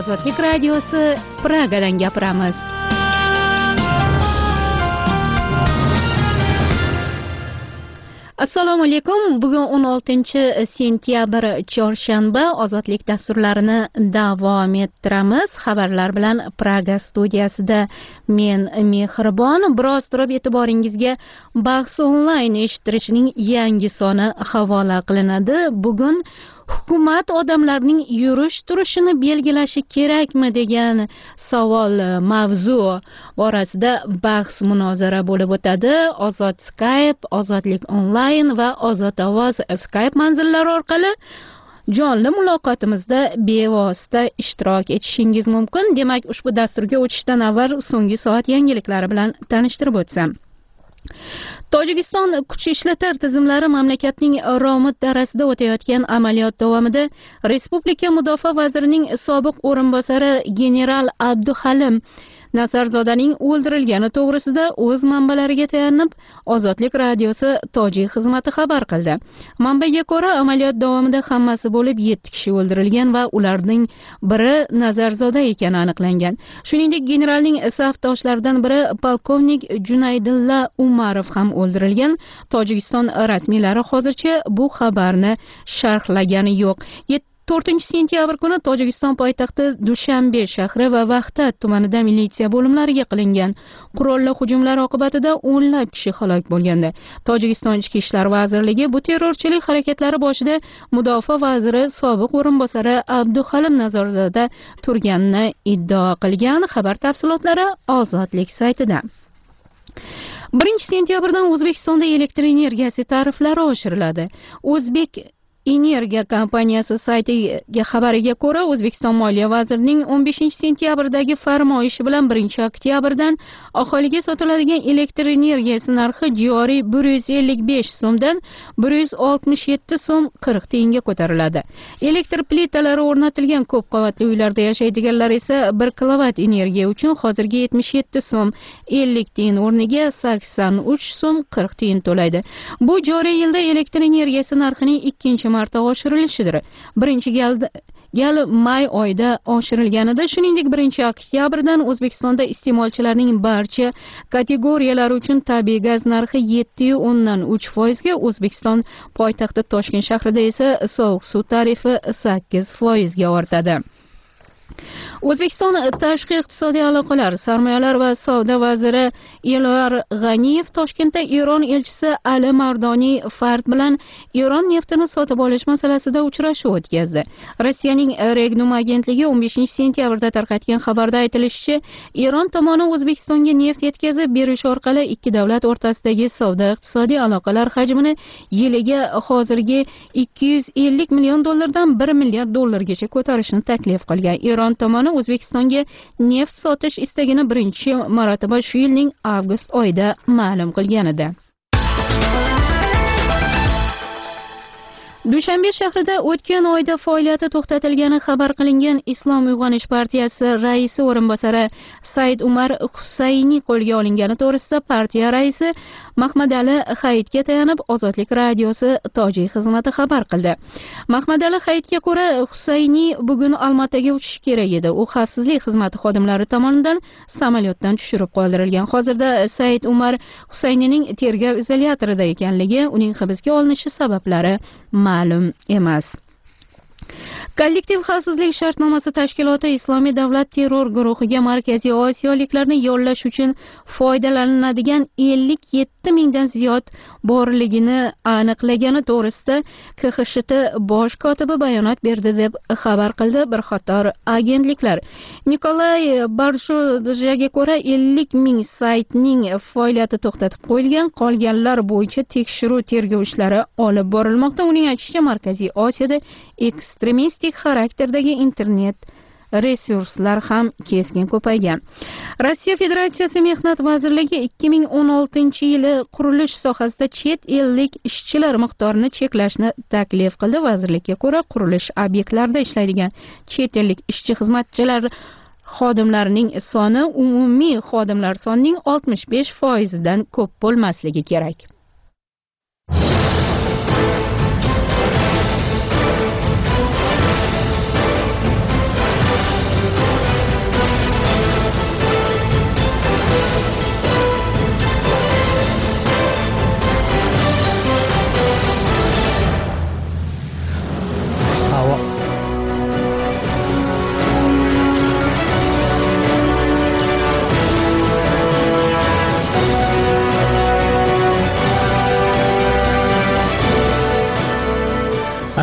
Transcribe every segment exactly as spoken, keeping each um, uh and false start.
Ozodlik radiosi Pragadan gapiramiz. Assalomu alaykum. Bugun o'n oltinchi sentyabr chorshanba. Ozodlik dasturlarini davom ettiramiz. Xabarlar bilan Praga studiyasida men Mehribon. Biroz turib e'tiboringizga bahs onlayn eshittirishning yangi soni havola qilinadi. Bugun hukumat odamlarning yurish turishini belgilashi kerakmi degan savol mavzu borasida bahs munozara bo'lib o'tadi. Ozod Skype, Ozodlik onlayn va Ozod ovoz Skype manzillari orqali jonli muloqotimizda bevosita ishtirok etishingiz mumkin. Demak, ushbu dasturga o'tishdan avval so'nggi soat yangiliklari bilan tanishtirib o'tsam. Tojikiston kuch ishlatar tizimlari mamlakatning Romit darasida o'tayotgan amaliyot davomida Respublika mudofaa vazirining sobiq o'rinbosari general Abduhalim Nasarzodaning o'ldirilgani to'g'risida o'z manbalariga tayanib Ozodlik radiosi tojik xizmati xabar qildi. Manbaga ko'ra, amaliyot davomida hammasi bo'lib yetti kishi o'ldirilgan va ularning biri Nazarzoda ekani aniqlangan. Shuningdek, generalning safdoshlaridan biri polkovnik Junaydilla Umarov ham o'ldirilgan. Tojikiston rasmiylari hozircha bu xabarni sharhlagani yo'q. to'rtinchi sentyabr kuni Tojikiston poytaxti Dushanbe shahri va Vahdat tumanida militsiya bo'limlariga qilingan qurolli hujumlar oqibatida o'nlab kishi halok bo'lgandi. Tojikiston Ichki ishlar vazirligi bu terrorchilik harakatlari boshida mudofaa vaziri sobiq o'rinbosari Abduhalim Nazarzoda turganini iddao qilgan. Xabar tafsilotlari Ozodlik saytida. birinchi sentyabrdan O'zbekistonda elektr energiyasi tariflari oshiriladi. O'zbek Energiya kompaniyasi saytiga xabariga ko'ra, O'zbekiston Moliya vazirining o'n beshinchi sentyabrdagi farmoyishi bilan birinchi oktyabrdan aholiga sotiladigan elektr energiyasi narxi joriy bir yuz ellik besh so'mdan bir yuz oltmish yetti so'm qirq tiyinga ko'tariladi. Elektr plitalari o'rnatilgan ko'p qavatli uylarda yashaydiganlar esa bir kilovat energiya uchun hozirgi yetmish yetti so'm ellik tiyin o'rniga sakson uch so'm qirq tiyin to'laydi. Bu joriy yilda elektr energiyasi narxining ikkinchi marta oshirilishidir. Birinchi galda gal may oyida oshirilganida, shuningdek birinchi oktyabrdan O'zbekistonda iste'molchilarning barcha kategoriyalari uchun tabiiy gaz narxi yetti nuqta o'ndan uch foizga, O'zbekiston poytaxti Toshkent shahrida esa sovuq suv tarifi sakkiz foizga ortadi. O'zbekiston tashqi iqtisodiy aloqalar, sarmoyalar va savdo vaziri Elvar G'aniyev Toshkentda Eron elchisi Ali Mardoniy Fard bilan Eron neftini sotib olish masalasida uchrashuv o'tkazdi. Rossiyaning Regnum agentligi o'n beshinchi sentyabrda tarqatgan xabarda aytilishicha, Eron tomoni O'zbekistonga neft yetkazib berish orqali ikki davlat o'rtasidagi savdo iqtisodiy aloqalar hajmini yiliga hozirgi ikki yuz ellik million dollardan bir milliard dollargacha ko'tarishni taklif qilgan. Eron tomoni O'zbekistonga neft sotish istagini birinchi marotaba shu yilning avgust oyida ma'lum qilgan edi. Dushanbe shahrida o'tgan oyda faoliyati to'xtatilgani xabar qilingan Islom uyg'onish partiyasi raisi o'rinbosari Said Umar Husayni qo'lga olingani to'g'risida partiya raisi Mahmadali Hayitga tayanib Ozodlik radiosi tojik xizmati xabar qildi. Mahmadali Hayitga ko'ra, Husayni bugun Olmaotaga uchishi kerak edi. U xavfsizlik xizmati xodimlari tomonidan samolyotdan tushirib qoldirilgan. Hozirda Said Umar Husaynining tergov izolyatorida ekanligi, uning hibsga olinishi sabablari ma'lum emas. Kollektiv xavfsizlik shartnomasi tashkiloti Islomiy davlat terror guruhiga Markaziy Osiyoliklarni yollash uchun foydalaniladigan ellik yetti mingdan ziyod borligini aniqlagani to'g'risida K X S T bosh kotibi bayonot berdi deb xabar qildi bir qator agentliklar. Nikolay Barshojaga ko'ra ellik ming saytning faoliyati to'xtatib qo'yilgan, qolganlar bo'yicha tekshiruv tergov ishlari olib borilmoqda. Uning aytishicha, Markaziy Osiyoda ekstremistik xarakterdagi internet resurslar ham keskin ko'paygan. Rossiya Federatsiyasi Mehnat vazirligi ikki ming o'n oltinchi yili qurilish sohasida chet ellik ishchilar miqdorini cheklashni taklif qildi. Vazirlikka ko'ra, qurilish obyektlarida ishlaydigan chet ellik ishchi xizmatchilar xodimlarining soni umumiy xodimlar sonining oltmish besh foizidan ko'p bo'lmasligi kerak.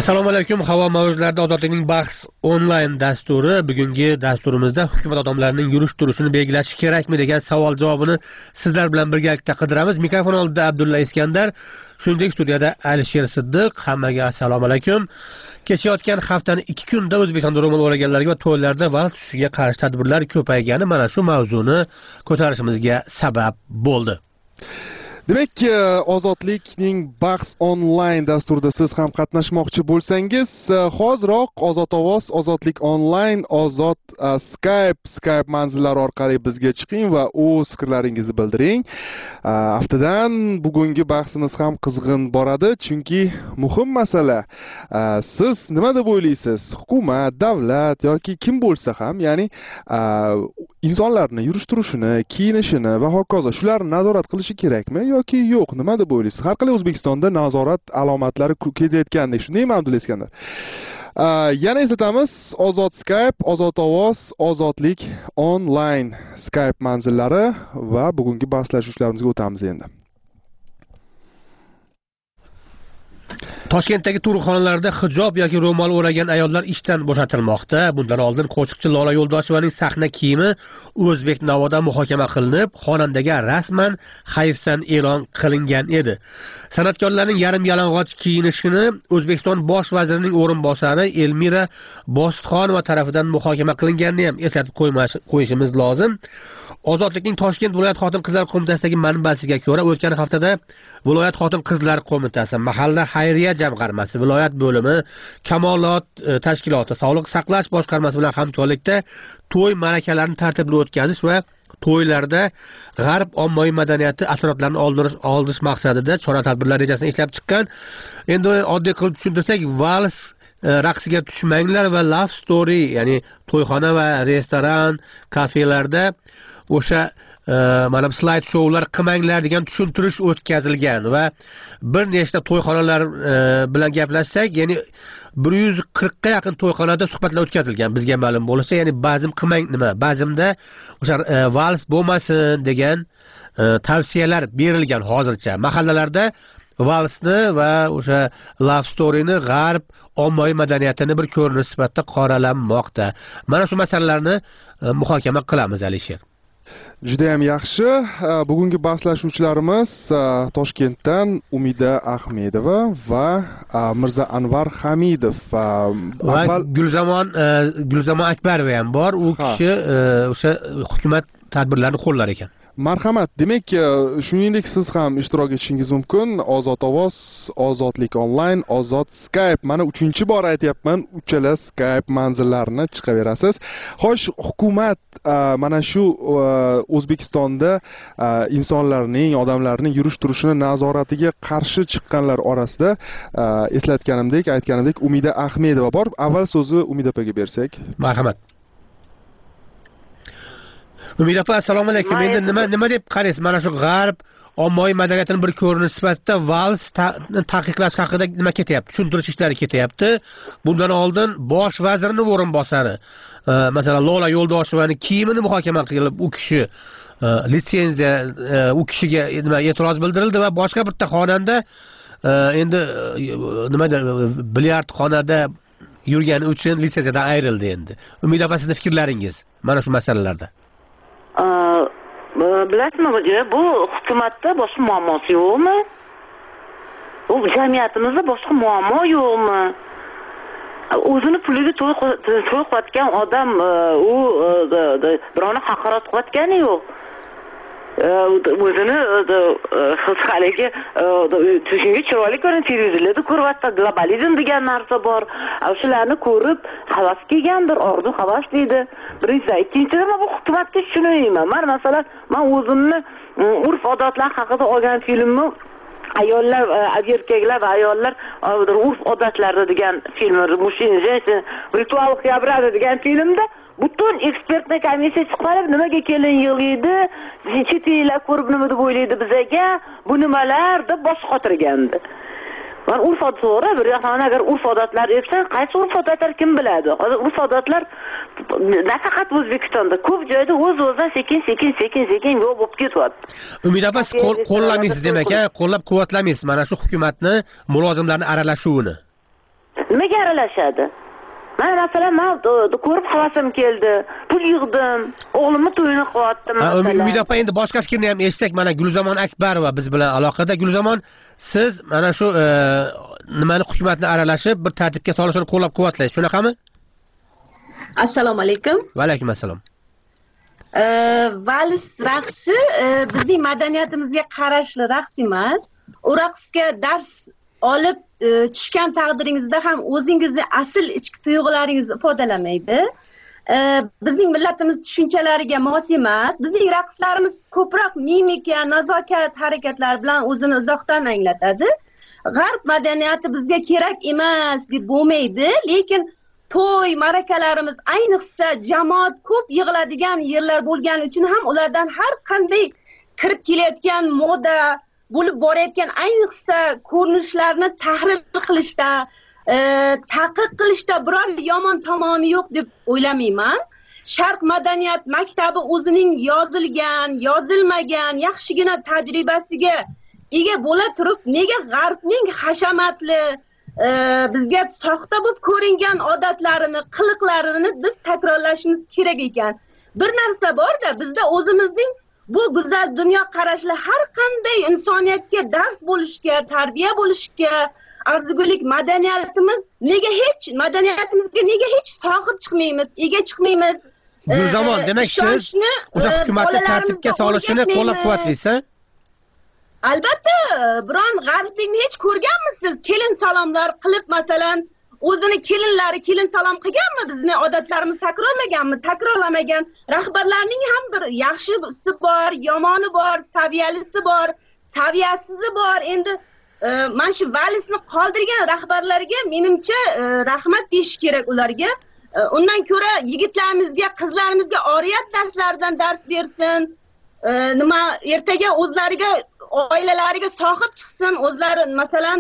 Assalomu alaykum. Havo mavjlarida ozodlikning bahs onlayn dasturi. Bugungi dasturimizda hukumat odamlarining yurish turishini belgilash kerakmi degan savol javobini sizlar bilan birgalikda qidiramiz. Mikrofon oldida Abdulla Iskandar, shuningdek studiyada Alisher Siddiq. Hammaga assalomu alaykum. Kechayotgan haftani ikki kunda O'zbekistonda ro'mol o'raganlarga va to'ylarda val tushiga qarshi tadbirlar ko'paygani mana shu mavzuni ko'tarishimizga sabab bo'ldi. Demak, ozodlikning bahs onlayn dasturida siz ham qatnashmoqchi bo'lsangiz, hoziroq Ozod ovoz, ozodlik onlayn, ozod Skype, Skype manzillari orqali bizga chiqing va o'z fikrlaringizni bildiring. Haftadan bugungi bahsimiz ham qizg'in boradi, chunki muhim masala siz nima deb o'ylaysiz? Hukumat, davlat yoki kim bo'lsa ham, ya'ni insonlarni yurish turishini, kiyinishini va hokazo shularni nazorat qilishi kerakmi yoki yo'q? Nima deb o'ylaysiz? Har qalay O'zbekistonda nazorat alomatlari ketayotgandek, shundaymi Abdulla Iskandar? Yana eslatamiz, Ozod Skype, Ozod ovoz, ozodlik onlayn Skype manzillari va bugungi bahslashuvlarimizga o'tamiz endi. Toshkentdagi tug'ruqxonalarda hijob yoki ro'mol o'ragan ayollar ishdan bo'shatilmoqda. Bundan oldin qo'shiqchi Lola Yo'ldoshevaning sahna kiyimi O'zbek Navoda muhokama qilinib, xonandaga rasman hayfsan e'lon qilingan edi. San'atkorlarning yarim yalang'och kiyinishini O'zbekiston bosh vazirining o'rinbosari Elmira Bositxonova tomonidan muhokama qilinganini ham eslatib qo'yishimiz lozim. Ozodlikning Toshkent viloyat xotin-qizlar qo'mitasidagi manbasiga ko'ra, o'tgan haftada viloyat xotin-qizlar qo'mitasi, mahalla xayriya jamg'armasi, viloyat bo'limi, kamolot tashkiloti, sog'liq saqlash boshqarmasi bilan hamkorlikda to'y ma'rakalarini tartibli o'tkazish va to'ylarda g'arb ommaviy madaniyati asoratlarini oldirish oldish maqsadida chora-tadbirlar rejasini ishlab chiqqan. Endi oddiy qilib tushuntirsak, vals raqsiga tushmanglar va love story, ya'ni to'yxona va restoran, kafelarda o'sha mana slayd shoular qilmanglar degan tushuntirish o'tkazilgan va bir nechta to'yxonalar bilan gaplashsak, ya'ni bir yuz qirqqa yaqin to'yxonada suhbatlar o'tkazilgan bizga ma'lum bo'lishicha, ya'ni bazm qilmang nima, bazmda o'sha vals bo'lmasin degan tavsiyalar berilgan. Hozircha mahallalarda valsni va o'sha love storyni g'arb ommaviy madaniyatini bir ko'rinish sifatida qoralanmoqda. Mana shu masalalarni muhokama qilamiz Alisher. Juda ham yaxshi. Bugungi bahslashuvchilarimiz Toshkentdan Umida Ahmedova va Mirza Anvar Hamidov va Gulzamon Gulzamon Akbarova ham bor. U kishi o'sha hukumat tadbirlarini qo'llar ekan. Marhamat. Demak, shuningdek siz ham ishtirok etishingiz mumkin. Ozod ovoz, ozodlik onlayn, ozod Skype. Mana uchinchi bor aytyapman, uchala Skype manzillarini chiqaverasiz. Xo'sh, hukumat mana shu O'zbekistonda insonlarning, odamlarning yurish turishini nazoratiga qarshi chiqqanlar orasida eslatganimdek, aytganimdek Umida Ahmedova bor. Avval so'zni Umida opaga bersak. Marhamat. Umida opa, assalomu alaykum. Endi nima nima deb qaraysiz? Mana shu g'arb ommaviy madaniyatining bir ko'rinishi sifatida vals taqiqlash haqida nima ketyapti? Tushuntirish ishlari ketyapti. Bundan oldin bosh vazirning o'rinbosari, masalan, Lola Yo'ldoshevaning kiyimini muhokama qilib, u kishi litsenziya, u kishiga nima e'tiroz bildirildi va boshqa bitta xonanda endi nima bilyard xonada yurgani uchun litsenziyadan ayrildi endi. Umida opa, sizning fikrlaringiz mana shu masalalarda? Bilasizmi, bu hukumatda boshqa muammosi yo'qmi? Bu jamiyatimizda boshqa muammo yo'qmi? O'zini puliga to'y qilayotgan odam u birovni haqorat qilayotgani yo'q. O'zini haligi shunga chiroyli ko'rinib televizorlarda ko'ryapti, globalizm degan narsa bor. Shularni ko'rib havas kelgandir, orzu havas deydi. Birinchidan, ikkinchidan bu hukumatga tushunmayman. Men masalan, men o'zimni urf odatlar haqida olgan filmni ayollar, erkaklar va ayollar urf odatlari degan film, Mushina, Jensin, Ritual Xabrada degan filmda butun ekspertni komissiya chiqarib, nimaga kelin yig'laydi, chet ellar ko'rib nima deb o'ylaydi bizaga, bu nimalar deb bosh qotirgandi. Men urf odatlar, bir yoqdan agar urf odatlar etsang, qaysi urf odatlar kim biladi? Hozir urf odatlar nafaqat O'zbekistonda, ko'p joyda o'z-o'zidan sekin sekin sekin sekin yo'q bo'lib ketyapti. Umid opa, qo'llaymiz demak, qo'llab-quvvatlaymiz mana shu hukumatni, mulozimlarning aralashuvini. nimaga aralashadi? Men masalan, men ko'rib havasim keldi, pul yig'dim, o'g'limni to'yini qilyaptim masalan. Umid opa, endi boshqa fikrni ham eshitsak, mana Gulzamon Akbarova biz bilan aloqada. Gulzamon, siz mana shu nimani hukumatni aralashib bir tartibga solishini qo'llab-quvvatlaysiz, shunaqami? Assalomu alaykum. Va alaykum assalom. Vals raqsi bizning madaniyatimizga qarashli raqs emas. U raqsga dars olib tushgan taqdiringizda ham o'zingizni asl ichki tuyg'ularingizni ifodalamaydi. Bizning millatimiz tushunchalariga mos emas. Bizning raqslarimiz ko'proq mimika, nazokat harakatlar bilan o'zini uzoqdan anglatadi. G'arb madaniyati bizga kerak emas deb bo'lmaydi, lekin to'y, ma'rakalarimiz, ayniqsa jamoat ko'p yig'iladigan yerlar bo'lgani uchun ham ulardan har qanday kirib kelayotgan moda bo'lib borayotgan ayniqsa ko'rinishlarni tahlil qilishda, e, taqiq qilishda biror yomon tomoni yo'q deb o'ylamayman. Sharq madaniyat maktabi o'zining yozilgan, yozilmagan yaxshigina tajribasiga ega bo'la turib, nega G'arbning hashamatli, e, bizga soxta bo'lib ko'ringan odatlarini, qiliqlarini biz takrorlashimiz kerak ekan. Bir narsa borda, bizda o'zimizning bu go'zal dunyo qarashli har qanday insoniyatga dars bo'lishga, tarbiya bo'lishga arzigulik madaniyatimiz nega hech madaniyatimizga nega hech sohib chiqmaymiz, ega chiqmaymiz? Gulzamon, demak siz o'sha hukumatni tartibga solishini qo'llab-quvvatlaysiz? Albatta, biron G'arbni hech ko'rganmisiz? Kelin salomlar qilib, masalan, o'zini kelinlari kelin salom qilganmi? Bizni odatlarimizni takrorlaganmi? Takrorlamagan. Rahbarlarning ham bir yaxshisi bor, yomoni bor, saviyalisi bor, saviyasizi bor. Endi mana shu valisni qoldirgan rahbarlarga menimcha rahmat deyish kerak ularga. Undan ko'ra yigitlarimizga, qizlarimizga oriyat darslaridan dars bersin. Nima ertaga o'zlariga, oilalariga sohib chiqsin, o'zlari masalan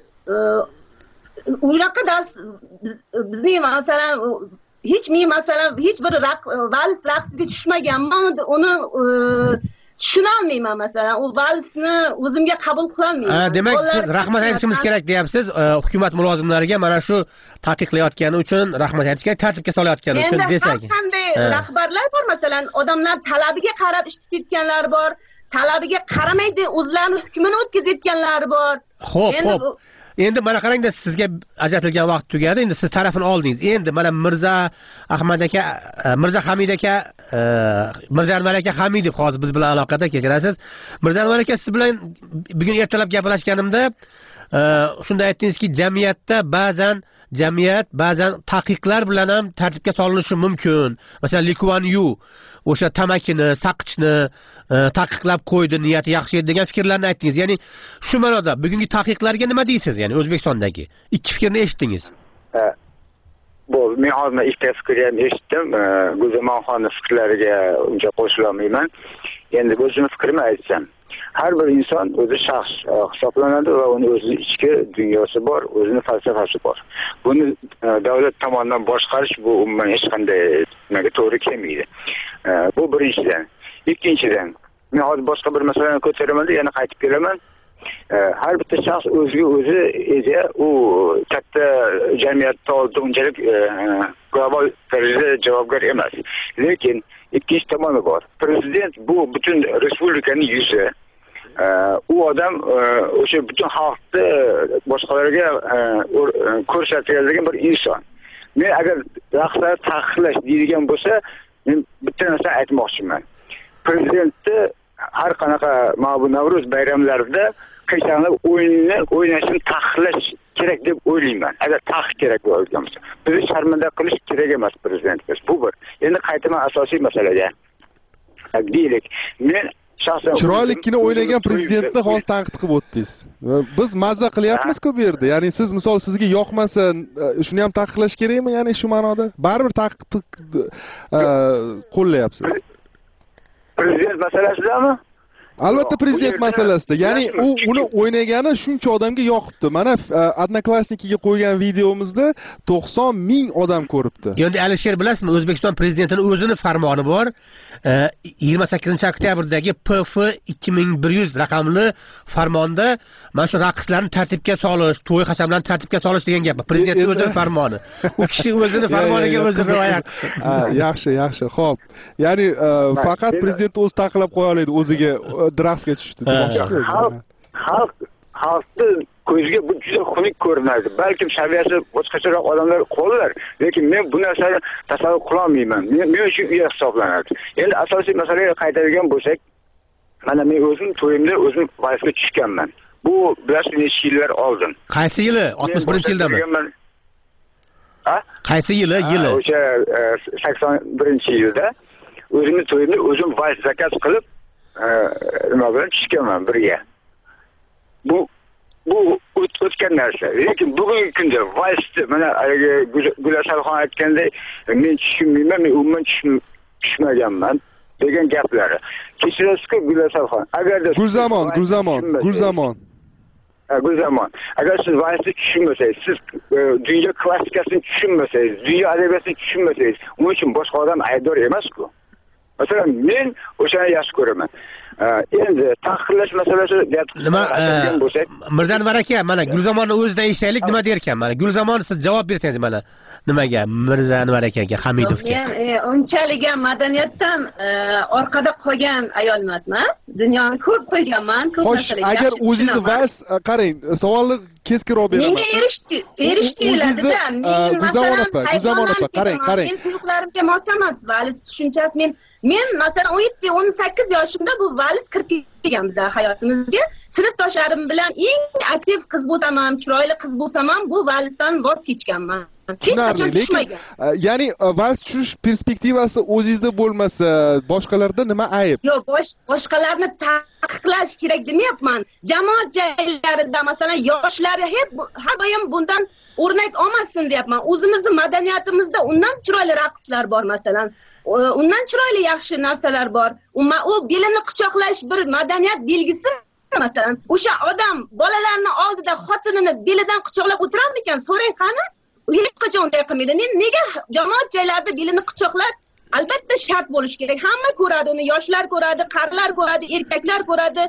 unaqa dars bizning masalan hech men masalan hech bir vals raqsiga tushmaganman, uni tushuna olmayman masalan, u valsni o'zimga qabul qila olmayman. Demak, siz rahmat aytishimiz kerak deyapsiz, hukumat mulozimlariga mana shu taqiqlayotgani uchun rahmat aytish kerak, tartibga solayotgani uchun desak. Endi qanday rahbarlar bor masalan, odamlar talabiga qarab ish tutayotganlar bor, talabiga qaramaydi o'zlarining hukmini o'tkazayotganlar bor. Xo'p, xo'p. Endi mana qarangda, sizga ajratilgan vaqt tugadi. Endi siz tarafini oldingiz. Endi mana Mirza Ahmad aka, Mirza Hamid aka, Mirza Anvar aka Hamidov hozir biz bilan aloqada, kechirasiz. Mirza Anvar aka, siz bilan bugun ertalab gaplashganimda shunda aytdingizki, jamiyatda ba'zan jamiyat ba'zan taqiqlar bilan ham tartibga solinishi mumkin. Masalan, Lee Kuan Yew o'sha tamakini, saqichni taqiqlab qo'ydi, niyati yaxshi edi degan fikrlarni aytdingiz. Ya'ni shu ma'noda bugungi taqiqlarga nima deysiz? Ya'ni O'zbekistondagi ikki fikrni eshitdingiz. Bu men hozir ikkita fikrni ham eshitdim. Gulzamonxonning fikrlariga uncha qo'shila olmayman. Endi o'zim fikrimni aytsam, har bir inson o'zi shaxs hisoblanadi va uning o'zining ichki dunyosi bor, o'zining falsafasi bor. Buni davlat tomonidan boshqarish bu umuman hech qanday nimaga to'g'ri kelmaydi. Bu birinchidan. Ikkinchidan, men hozir boshqa bir masalani ko'taraman, yana qaytib kelaman. Har bitta shaxs o'ziga o'zi ega, u katta jamiyatda oldida unchalik global darajada javobgar emas. Lekin ikkinchi tomoni bor. Prezident bu butun respublikaning yuzi. U odam o'sha butun xalqni boshqalarga ko'rsatadigan bir inson. Men agar raqslarni taqiqlash deydigan bo'lsa, men bitta narsa aytmoqchiman. Prezidentni har qanaqa mana bu Navro'z bayramlarida qiyshanglar o'yinini o'ynashini taqiqlash kerak deb o'ylayman. Agar taqiq kerak bo'lgan bo'lsa, bizni sharmanda qilish kerak emas prezidentimiz. Bu bir. Endi qaytaman asosiy masalaga. Deylik, men chiroylikgina o'ynagan prezidentni hozir tanqid qilib o'tdingiz. Biz mazza qilyapmiz-ku bu yerda. Ya'ni siz misol sizga yoqmasa, shuni ham taqiqlash kerakmi? Ya'ni shu ma'noda baribir taqiqni qo'llayapsiz. Prezident masalasidami? Albatta prezident masalasida. Ya'ni u uni o'ynagani shuncha odamga yoqibdi. Mana Odnoklassnikiga qo'ygan videomizda to'qson ming odam ko'ribdi. Endi Alisher bilasizmi, O'zbekiston prezidentining o'zining farmoni bor. yigirma sakkizinchi oktyabrdagi P F ikki ming bir yuz raqamli farmonda mana shu raqslarni tartibga solish, to'y hashamlarni tartibga solish degan gap. Prezidentning o'zining farmoni. U kishi o'zining farmoniga o'zi rioya qilsin. Yaxshi, yaxshi. Xo'p. Ya'ni faqat prezident o'zi taqlab qo'ya oladi o'ziga draftga tushdi. Xalq xalq xalqni ko'ziga bu juda xunuk ko'rinadi. Balkim saviyasi boshqacharoq odamlar qo'llar, lekin men bu narsani tasavvur qila olmayman. Men men uchun uya hisoblanadi. Endi asosiy masalaga qaytadigan bo'lsak, mana men o'zim to'yimda o'zim vayfga tushganman. Bu bilasizmi necha yillar oldin. Qaysi yili? oltmish birinchi yildami? Ha? Qaysi yili? Yili. O'sha sakson birinchi yilda o'zimni to'yimda o'zim vayf zakaz qilib, nima bilan tushganman birga. Bu bu o'tgan narsa. Lekin bugungi kunda vaysni mana Gulasalxon aytgandek, men tushunmayman, men umuman tushmaganman degan gaplari. Kechirasiz-ku Gulasalxon. Agarda Gulzamon, Gulzamon, Gulzamon. Gulzamon. Agar siz vaysni tushunmasangiz, siz dunyo klassikasini tushunmasangiz, dunyo adabiyotini tushunmasangiz, uning uchun boshqa odam aybdor emas-ku. Masalan, men o'shani yaxshi ko'raman. Endi tahqirlash masalasi nima bo'lsak, Mirzanvar aka, mana Gulzamonning o'zidan eshitaylik, nima der ekan? Mana Gulzamon siz javob bersangiz mana nimaga? Mirzanvar akaga, Hamidovga. Men unchalik ham madaniyatdan orqada qolgan ayol emasman. Dunyoni ko'p qo'yganman, ko'p narsalarga. Xo'sh, agar o'zingiz vas qarang, savolni keskinroq beraman. Menga erishdi, erishdilarda. Men Gulzamon opa, Gulzamon opa, qarang, qarang. Men suyuqlarimga mos emas, vali tushunchasi men Men masalan o'n yetti o'n sakkiz yoshimda bu valiz kirib kelgan bizning hayotimizga. Sinfdoshlarim bilan eng aktiv qiz bo'lsam ham, chiroyli qiz bo'lsam ham bu valizdan voz kechganman. Tushunarli, lekin ya'ni valiz tushish perspektivasi o'zingizda bo'lmasa, boshqalarda nima ayb? Yo'q, boshqalarni taqiqlash kerak demayapman. Jamoat joylarida masalan yoshlari hech har doim bundan o'rnak olmasin deyapman. O'zimizning madaniyatimizda undan chiroyli raqslar bor masalan. Undan chiroyli yaxshi narsalar bor. U belini quchoqlash bir madaniyat belgisi masalan. O'sha odam bolalarni oldida xotinini belidan quchoqlab o'tirarmikan? So'rang qani? Hech qachon unday qilmaydi. Nega jamoat joylarida belini quchoqlab? Albatta shart bo'lish kerak. Hamma ko'radi uni, yoshlar ko'radi, qarilar ko'radi, erkaklar ko'radi,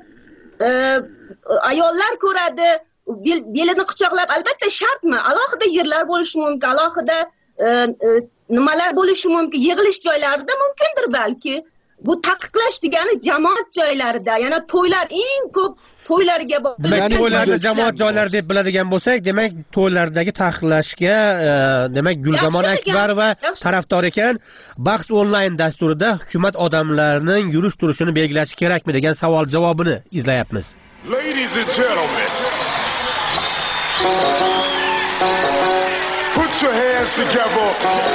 ayollar ko'radi. Belini quchoqlab albatta shartmi? Alohida yerlar bo'lishi mumkin, alohida nimalar bo'lishi mumkin, yig'ilish joylarida mumkindir balki. Bu taqiqlash degani jamoat joylarida, yana to'ylar eng ko'p to'ylarga bor. Demak, to'ylarda jamoat joylari deb biladigan bo'lsak, demak, to'ylardagi taqiqlashga, demak, Gulzamon Akbar va tarafdor ekan. Bahs onlayn dasturida hukumat odamlarning yurish turishini belgilashi kerakmi degan savol javobini izlayapmiz. Ladies and gentlemen, put your hands together.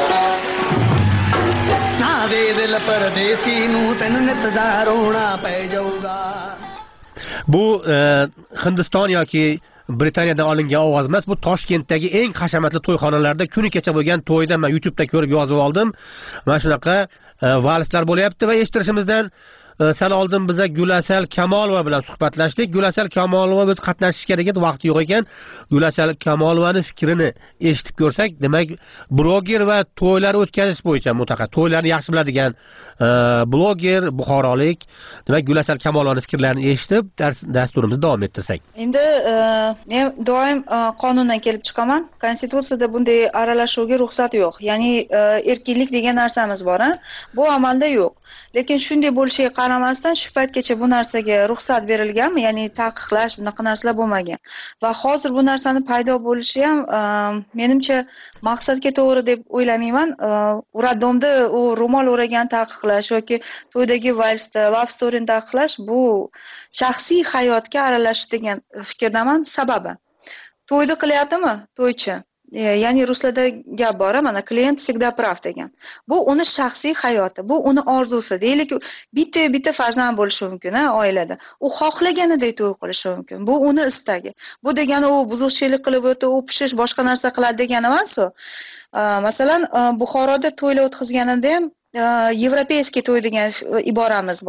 Bu Hindiston yoki Britaniyadan olingan ovoz emas, bu Toshkentdagi eng hashamatli to'yxonalarda kuni kecha bo'lgan to'yda men YouTube'da ko'rib yozib oldim. Mana shunaqa valslar bo'lyapti va eshittirishimizdan sal oldin biza Gulasal Kamolova bilan suhbatlashdik. Gulasal Kamolova biz qatnashish kerak edi, vaqti yo'q ekan. Gulasal Kamolovani fikrini eshitib ko'rsak, demak, bloger va to'ylar o'tkazish bo'yicha mutaxassis, to'ylarni yaxshi biladigan bloger, buxorolik. Demak, Gulasal Kamolovani fikrlarini eshitib, dasturimizni davom ettirsak. Endi men doim qonundan kelib chiqaman. Konstitutsiyada bunday aralashuvga ruxsat yo'q. Ya'ni erkinlik degan narsamiz bor, ha? Bu amalda yo'q. Lekin shunday bo'lishiga qaramasdan shu paytgacha bu narsaga ruxsat berilganmi, ya'ni taqiqlash bunaqa narsalar bo'lmagan. Va hozir bu narsani paydo bo'lishi ham menimcha maqsadga to'g'ri deb o'ylamayman. Uradomda u ro'mol o'ragan taqiqlash yoki to'ydagi valsda love storyni taqiqlash bu shaxsiy hayotga aralashish degan fikrdaman. Sababi to'yda qilyaptimi to'ychi? Ya'ni ruslarda gap bor, mana klient всегда прав degan. Bu uni shaxsiy hayoti, bu uni orzusi. Deylik, bitta bitta farzand bo'lishi mumkin, ha, oilada. U xohlaganidek to'y qilishi mumkin. Bu uni istagi. Bu degani u buzuqchilik qilib o'tdi, u pishish, boshqa narsa qiladi degani emas u. Masalan, Buxoroda to'ylar o'tkazganida ham европейский to'y degan iboramiz bor, ha.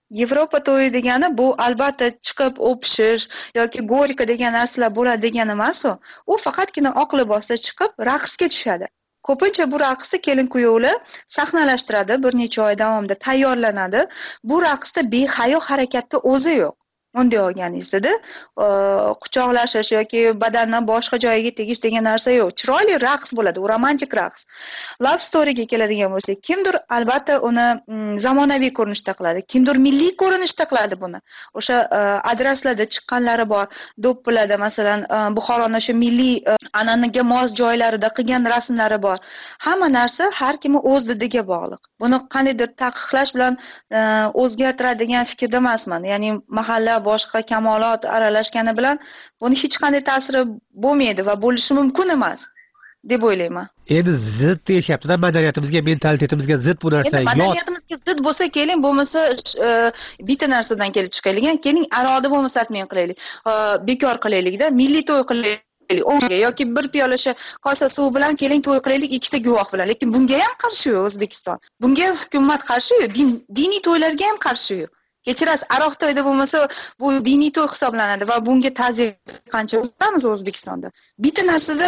Yevropa to'yi degani bu albatta chiqib o'pishish yoki gorika degan narsalar bo'ladi degani emas u. U faqatgina oq libosda chiqib raqsga tushadi. Ko'pincha bu raqsda kelin kuyovlar sahnalashtiradi, bir necha oy davomida tayyorlanadi. Bu raqsda behayo harakatni o'zi yo'q. Bunday olganingizda quchoqlashish yoki badandan boshqa joyiga tegish degan narsa yo'q. Chiroyli raqs bo'ladi, u romantik raqs. Love storyga keladigan bo'lsak, kimdir albatta uni zamonaviy ko'rinishda qiladi, kimdir milliy ko'rinishda qiladi buni. O'sha adreslarda chiqqanlari bor, do'ppilada masalan Buxoroning shu milliy an'anaga mos joylarida qilgan rasmlari bor. Hamma narsa har kimning o'z didiga bog'liq. Buni qandaydir taqiqlash bilan o'zgartiradigan fikrda emasman. Ya'ni mahalla boshqa kamolot aralashgani bilan buni hech qanday ta'siri bo'lmaydi va bo'lishi mumkin emas deb o'ylayman. Endi zid deyishyapti-da, madaniyatimizga, mentalitetimizga zid bu narsa. Endi madaniyatimizga zid bo'lsa, keling, bo'lmasa bitta narsadan kelib chiqaylik. Keling, aroda bo'lmasa atmen qilaylik. Bekor qilaylik-da, milliy to'y qilaylik. O'nga yoki bir piyola shu kosa suv bilan keling to'y qilaylik ikkita guvoh bilan. Lekin bunga ham qarshi O'zbekiston. Bunga hukumat qarshi, din, diniy to'ylarga ham qarshi. Kechirasiz, aroq to'yda bo'lmasa bu diniy to'y hisoblanadi va bunga ta'zir qancha o'zimiz O'zbekistonda. Bitta narsada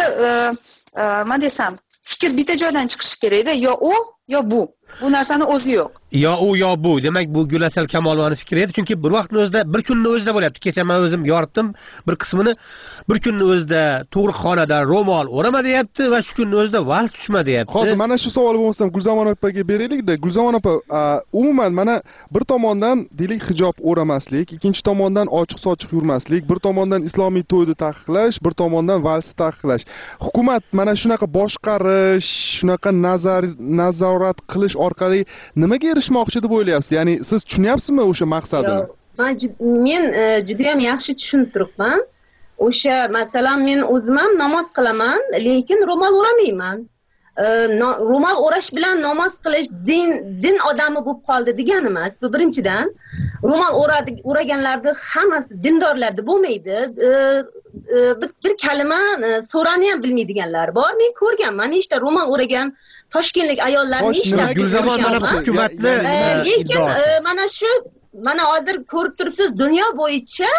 nima desam, fikr bitta joydan chiqishi kerak-da, yo u, yo bu. Bu narsani o'zi yo'q. Yo u, yo bu. Demak, bu Gulasal Kamolovaning fikri edi, chunki bir vaqtning o'zida, bir kunning o'zida bo'lyapti. Kecha men o'zim yoritdim bir qismini. Bir kunning o'zida tug'ruqxonada ro'mol o'rama deyapti va shu kunning o'zida vals tushma deyapti. Hozir mana shu savol bo'lmasam Gulzamon opaga beraylik-da. Gulzamon opa, umuman mana bir tomondan deylik hijob o'ramaslik, ikkinchi tomondan ochiq-sochiq yurmaslik, bir tomondan islomiy to'yni taqiqlash, bir tomondan valsni taqiqlash. Hukumat mana shunaqa boshqarish, shunaqa nazar nazorat qilish orqali nimaga erishmoqchi deb o'ylayapsiz? Ya'ni siz tushunyapsizmi o'sha maqsadini? Men men juda ham yaxshi tushunib turibman. O'sha masalan men o'zim ham namoz qilaman, lekin ro'mol o'ramayman. Ro'mol o'rash bilan namoz qilish din din odami bo'lib qoldi degani emas. Bu birinchidan. Ro'mol o'raganlarning hammasi dindorlarda bo'lmaydi. Bir kalima so'rani ham bilmaydiganlar bor. Men ko'rganman, nechta ro'mol o'ragan Toshkentlik ayollarni ishlab Gulzamon mana bu hukumatni lekin mana shu mana hozir ko'rib turibsiz, dunyo bo'yicha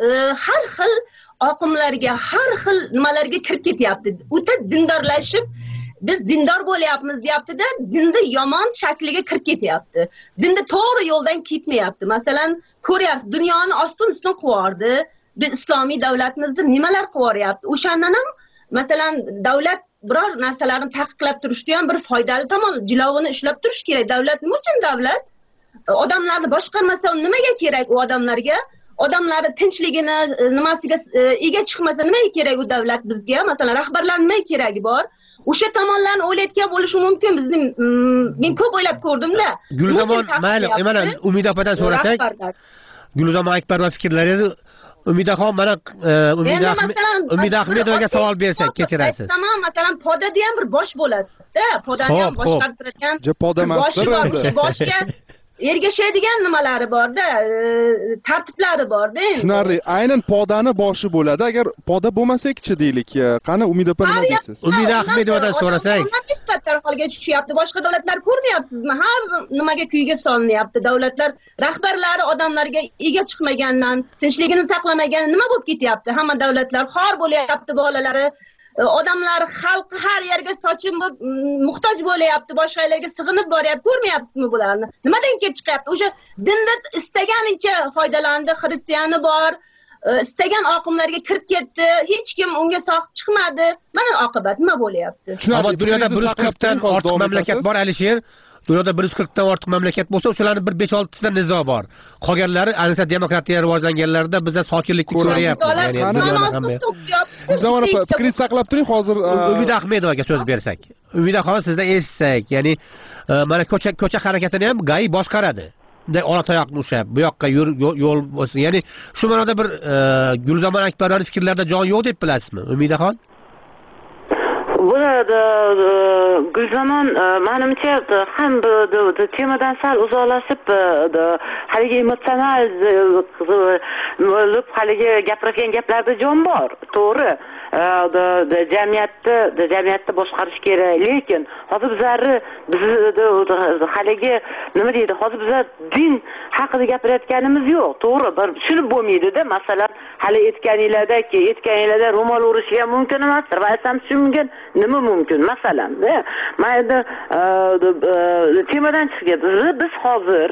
har xil oqimlarga, har xil nimalarga kirib ketyapti. O'ta dindorlashib, biz dindor bo'lyapmiz deyapti-da, dinda yomon shakliga kirib ketyapti. Dinda to'g'ri yo'ldan ketmayapti. Masalan, ko'ryapsiz, dunyoni ostin-ustin qiyordi. Biz islomiy davlatimizda nimalar qiyoryapti. O'shandan ham masalan davlat biror narsalarni taqiqlab turishda ham bir foydali tomon, jilovini ishlab turish kerak. Davlat nima uchun davlat? Odamlarni boshqarmasa nimaga kerak u odamlarga? Odamlarning tinchligini, nimasiga ega chiqmasa nimaga kerak u davlat bizga? Masalan, rahbarlar nimaga keragi bor? O'sha tomonlarni o'ylayotgan bo'lishi mumkin. Bizning men ko'p o'ylab ko'rdim-da. Gulzamon, mayli, mana Umida opadan so'rasak. Gulzamon Akbarova fikrlari Umidaxon mana Umida Umida Ahmedovaga savol bersak, kechirasiz. Tamam, masalan, podada ham bir bosh bo'ladi-da. Podani ham boshqarib turadigan. Poda emasdir. Boshga ergashadigan nimalari bor-da, tartiblari bor-da. Tushunarli. Aynan podani boshi bo'ladi. Agar poda bo'lmasa-chi deylik. Qani Umida opa nima deysiz? Umida Ahmedovadan so'rasak. Nisbat tarqalga tushyapti. Boshqa davlatlar ko'rmayapsizmi? Har nimaga kuyga solinyapti. Davlatlar rahbarlari odamlarga ega chiqmagandan, tinchligini saqlamagan nima bo'lib ketyapti? Hamma davlatlar xor bo'lyapti bolalari. Odamlar xalqi har yerga sochinib muhtoj bo'layapti, boshqa yerlarga sig'inib boryapti. Ko'rmayapsizmi bularni? Nimadan kelib chiqyapti? O'sha dinda istaganicha foydalandi, xristiyani bor, istagan oqimlarga kirib ketdi, hech kim unga soqib chiqmadi. Mana oqibat nima bo'layapti? Ammo dunyoda bir yuz qirq dan ortiq mamlakat bor, Alisher. Dunyoda bir yuz qirq dan ortiq mamlakat bo'lsa, o'shalarning bir besh olti ta nizo bor. Qolganlari, ayniqsa demokratiya rivojlanganlarida bizda sokinlikni ko'ryapmiz. Ya'ni dunyoda ham. Gulzamon opa, fikringizni saqlab turing, hozir Umida Ahmedovaga so'z bersak. Umidaxon sizdan eshitsak, ya'ni mana ko'cha ko'cha harakatini ham G A I boshqaradi. Bunday ola tayoqni ushlab, bu yoqqa yur yo'l bo'lsin. Ya'ni shu ma'noda bir Gulzamon Akbarovaning fikrlarida jon yo'q deb bilasizmi, Umidaxon? bo'ladi. Gulzamon, menimcha ham temadan sal uzoqlashib, haligi emotsional haligi gapirgan gaplarda jon bor, to'g'ri. jamiyatni jamiyatni boshqarish kerak, lekin hozir bizlarni biz haligi nima deydi, hozir bizlar din haqida gapirayotganimiz yo'q, to'g'ri. Bir tushunib bo'lmaydi-da. Masalan, hali aytganinglardaki, aytganinglarda ro'mol o'rishi ham mumkin emas, aytsam tushungan nima mumkin, masalan, mayda temadan chiqib biz hozir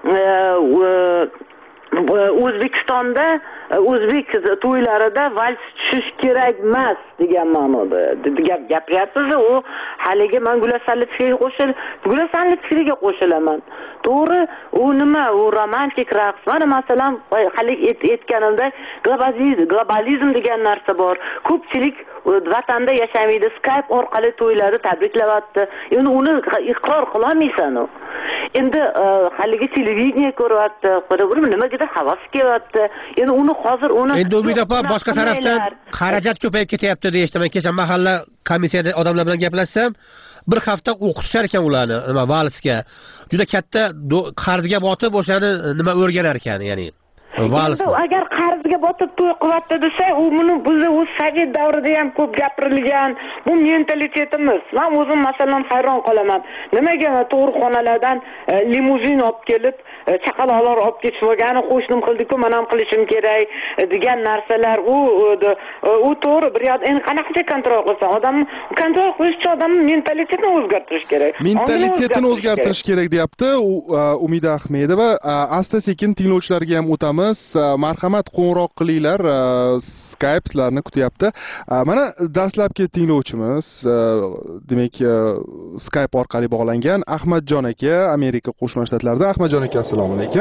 O'zbekistonda o'zbek to'ylarida vals tushish kerak emas degan ma'noda gap gapiryapsiz. U haligi men Gulasanli fikriga qo'shil, Gulasanli fikriga qo'shilaman. To'g'ri, u nima? U romantik raqs. Mana masalan, haligi aytganimda globalizm, globalizm degan narsa bor. Ko'pchilik vatanda yashamaydi, Skype orqali to'ylarni tabriklayapti. Endi uni iqror qila olmaysan u. Endi haligi televideniya ko'ryapti, nimaga havas kelyapti. Endi uni hozir uni endi Umid opa boshqa tarafdan xarajat ko'payib ketyapti deyishdim. Kecha mahalla komissiyada odamlar bilan gaplashsam, bir hafta o'qitishar ekan ularni nima valsga. Juda katta qarzga botib o'shani nima o'rganar ekan, ya'ni vals. Agar qarzga botib to'y qilyapti desa, u buni bizni o'z sovet davrida ham ko'p gapirilgan bu mentalitetimiz. Men o'zim masalan hayron qolaman. Nimaga tug'ruqxonalardan limuzin olib kelib, chaqaloqlar olib ketishmagani qo'shnim qildi-ku, men ham qilishim kerak degan narsalar u u to'g'ri. Bir yo'q, endi qanaqa kontrol qilsan, odam kontrol qilish uchun odamning mentalitetini o'zgartirish kerak. Mentalitetini o'zgartirish kerak deyapti Umida Ahmedova. Asta-sekin tinglovchilarga ham o'tamiz. Marhamat, qo'ng'iroq qilinglar. Skype sizlarni kutyapti. Mana dastlabki tinglovchimiz, demak, Skype orqali bog'langan Ahmadjon aka, Amerika Qo'shma Shtatlarida. Ahmadjon aka, assalomu alaykum.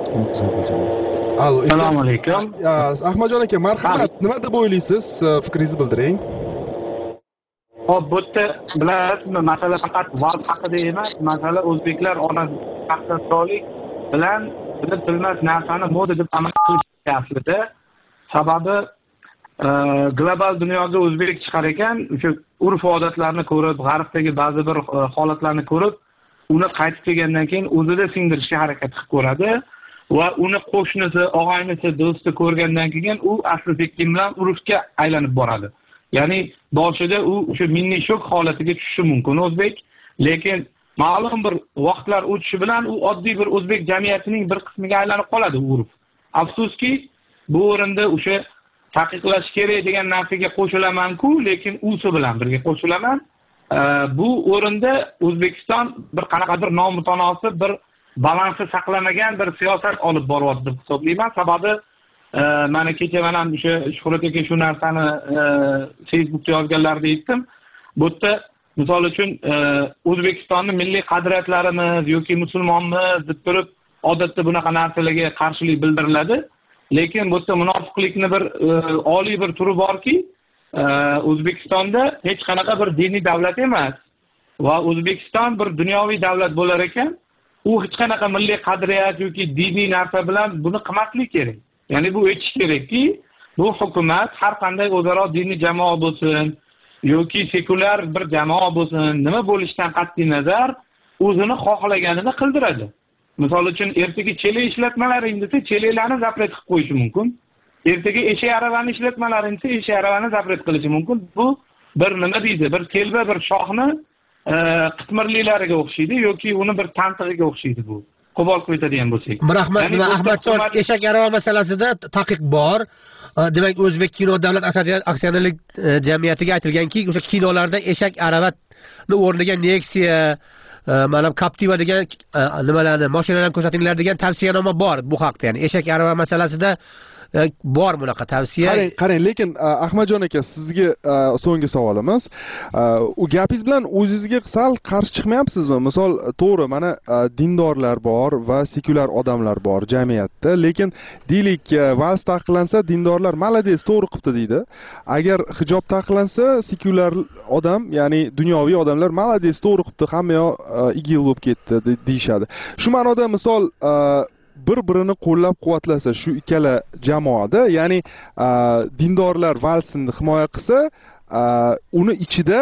Assalomu alaykum. Ahmadjon aka, marhamat. Nima deb o'ylaysiz? Fikringizni bildiring. Hop, bu yerda bilasizmi, masala faqat vals haqida emas, masala o'zbeklar orasida bilan bilib bilmas narsani moda deb amal qilish aslida. Sababi global dunyoga o'zbek chiqar ekan, o'sha urf-odatlarni ko'rib, g'arbdagi ba'zi bir holatlarni ko'rib, uni qaytib kelgandan keyin o'zida singdirishga harakat qilib ko'radi va uni qo'shnisi, og'aynisi, do'sti ko'rgandan keyin u asli sekin bilan urfga aylanib boradi. Ya'ni boshida u o'sha milliy shok holatiga tushishi mumkin o'zbek, lekin ma'lum bir vaqtlar o'tishi bilan u oddiy bir o'zbek jamiyatining bir qismiga aylanib qoladi urf. Afsuski, bu o'rinda o'sha taqiqlash kerak degan narsaga qo'shilaman-ku, lekin usi bilan birga qo'shilaman. Bu o'rinda O'zbekiston bir qanaqadir nomutanosib, bir balansni saqlamagan bir siyosat olib boryapti deb hisoblayman. Sababi mana kecha men ham o'sha Shuhrat aka shu narsani Facebookda yozganlarida aytdim. Bu yerda misol uchun O'zbekistonning milliy qadriyatlarimiz yoki musulmonmiz deb turib, odatda bunaqa narsalarga qarshilik bildiriladi. Lekin bu yerda munofiqlikni bir oliy bir turi borki, O'zbekistonda hech qanaqa bir diniy davlat emas va O'zbekiston bir dunyoviy davlat bo'lar ekan, u hech qanaqa milliy qadriyat yoki diniy narsa bilan buni qilmaslik kerak. Ya'ni bu aytish kerakki, bu hukumat har qanday o'zaro diniy jamoa bo'lsin yoki sekulyar bir jamoa bo'lsin, nima bo'lishidan qat'iy nazar o'zini xohlaganini qildiradi. Misol uchun ertaga chele ishlatmalaring desa, chelelarni zapret qilib qo'yishi mumkin. Ertaga eshak aravani ishlatmalaring desa, eshak aravani zapret qilishi mumkin. Bu bir nima deydi, bir kelba bir shohni qitmirlilariga o'xshaydi yoki uni bir tantig'iga o'xshaydi bu. Qo'bol qo'yadigan bo'lsak. Rahmat, Ahmadjon, eshak arava masalasida taqiq bor. Demak, O'zbek kino davlat aksionerlik jamiyatiga aytilganki, o'sha kinolarda eshak aravani o'rniga Nexia, mana Captiva degan nimalarni, mashinalarni ko'rsatinglar degan tavsiyanoma bor bu haqda. Ya'ni eshak arava masalasida bor bunaqa tavsiya. Qarang, qarang, lekin Ahmadjon aka, sizga so'nggi savolimiz. U gapingiz bilan o'zingizga sal qarshi chiqmayapsizmi? Misol, to'g'ri, mana dindorlar bor va sekulyar odamlar bor jamiyatda, lekin deylik, vals taqiqlansa, dindorlar malades, to'g'ri qilibdi deydi. Agar hijob taqiqlansa, sekulyar odam, ya'ni dunyoviy odamlar malades, to'g'ri qilibdi, hamma yoq igil bo'lib ketdi deyshadi. Shu ma'noda misol bir-birini qo'llab-quvvatlasa shu ikkala jamoada, ya'ni dindorlar valsni himoya qilsa, uni ichida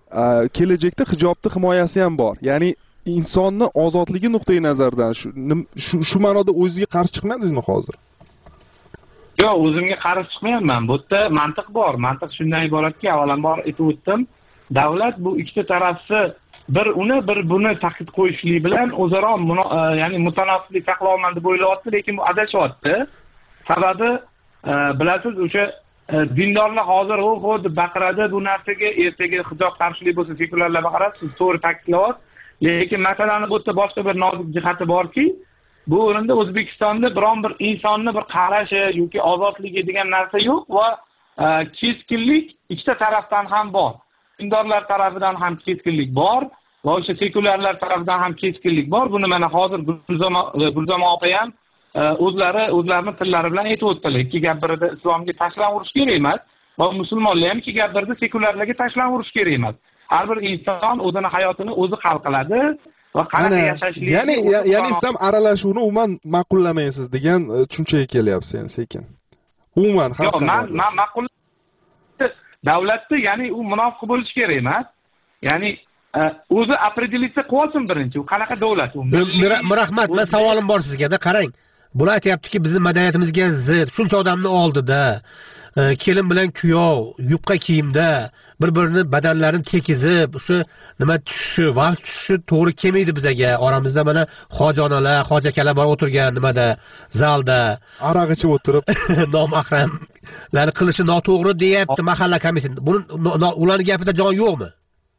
kelajakda hijobni himoyasi ham bor. Ya'ni insonni ozodligi nuqtai nazaridan shu shu ma'noda o'ziga qarshi chiqmadingizmi hozir? Yo'q, o'zimga qarshi chiqmayapman. Bu yerda mantiq bor. Mantiq shundan iboratki, avvalambor aytib o'tdim, davlat bu ikkita tarafni bir uni bir buni taqiq qo'yishlik bilan o'zaro ya'ni mutanosiblik saqlayman deb o'ylayapti, lekin bu adashyapti. Sababi bilasiz, o'sha dindorlar hozir u xo deb baqiradi bu narsaga, ertaga hijob qarshilik bo'lsa sekulyarlar baqiradi, siz to'g'ri ta'kidlayapsiz. Lekin masalani bu yerda boshqa bir nozik jihati borki, bu o'rinda O'zbekistonda biron bir insonni bir qarashi yoki ozodligi degan narsa yo'q va keskinlik ikkita tarafdan ham bor. Dindorlar tarafidan ham keskinlik bor va o'sha sekulyarlar tarafidan ham keskinlik bor. Buni mana hozir Gulzoma opa ham o'zlari o'zlarining tillari bilan aytib o'tdilar. Ikki gap birida islomga tashlanaverish kerak emas va musulmonlar ham ikki gap birida sekulyarlarga tashlanaverish kerak emas. Har bir inson o'zining hayotini o'zi hal qiladi va qanaqa yashashligi. Ya'ni ya'ni siz ham aralashuvni umuman ma'qullamaysiz degan tushunchaga kelyapsiz endi sekin. Umuman har qanday. Yo'q, men ma'qul davlatda ya'ni u munofiq bo'lish kerak emas. Ya'ni o'zi определиться qilsin birinchi. U qanaqa davlat u? Rahmat, men savolim bor sizga-da, qarang. Bular aytayaptiki, bizning madaniyatimizga zid, shuncha odamni oldida kelin bilan kuyov yupqa kiyimda bir-birini badanlarini tekizib, o'sha nima tushishi, vaqt tushishi to'g'ri kelmaydi bizga. Oramizda mana hojonalar, hojakalar bor o'tirgan nimada, zalda, aroq ichib o'tirib, nomahramlarni qilishi noto'g'ri deyapti mahalla komissiyasi. Buni ularning gapida jon yo'qmi?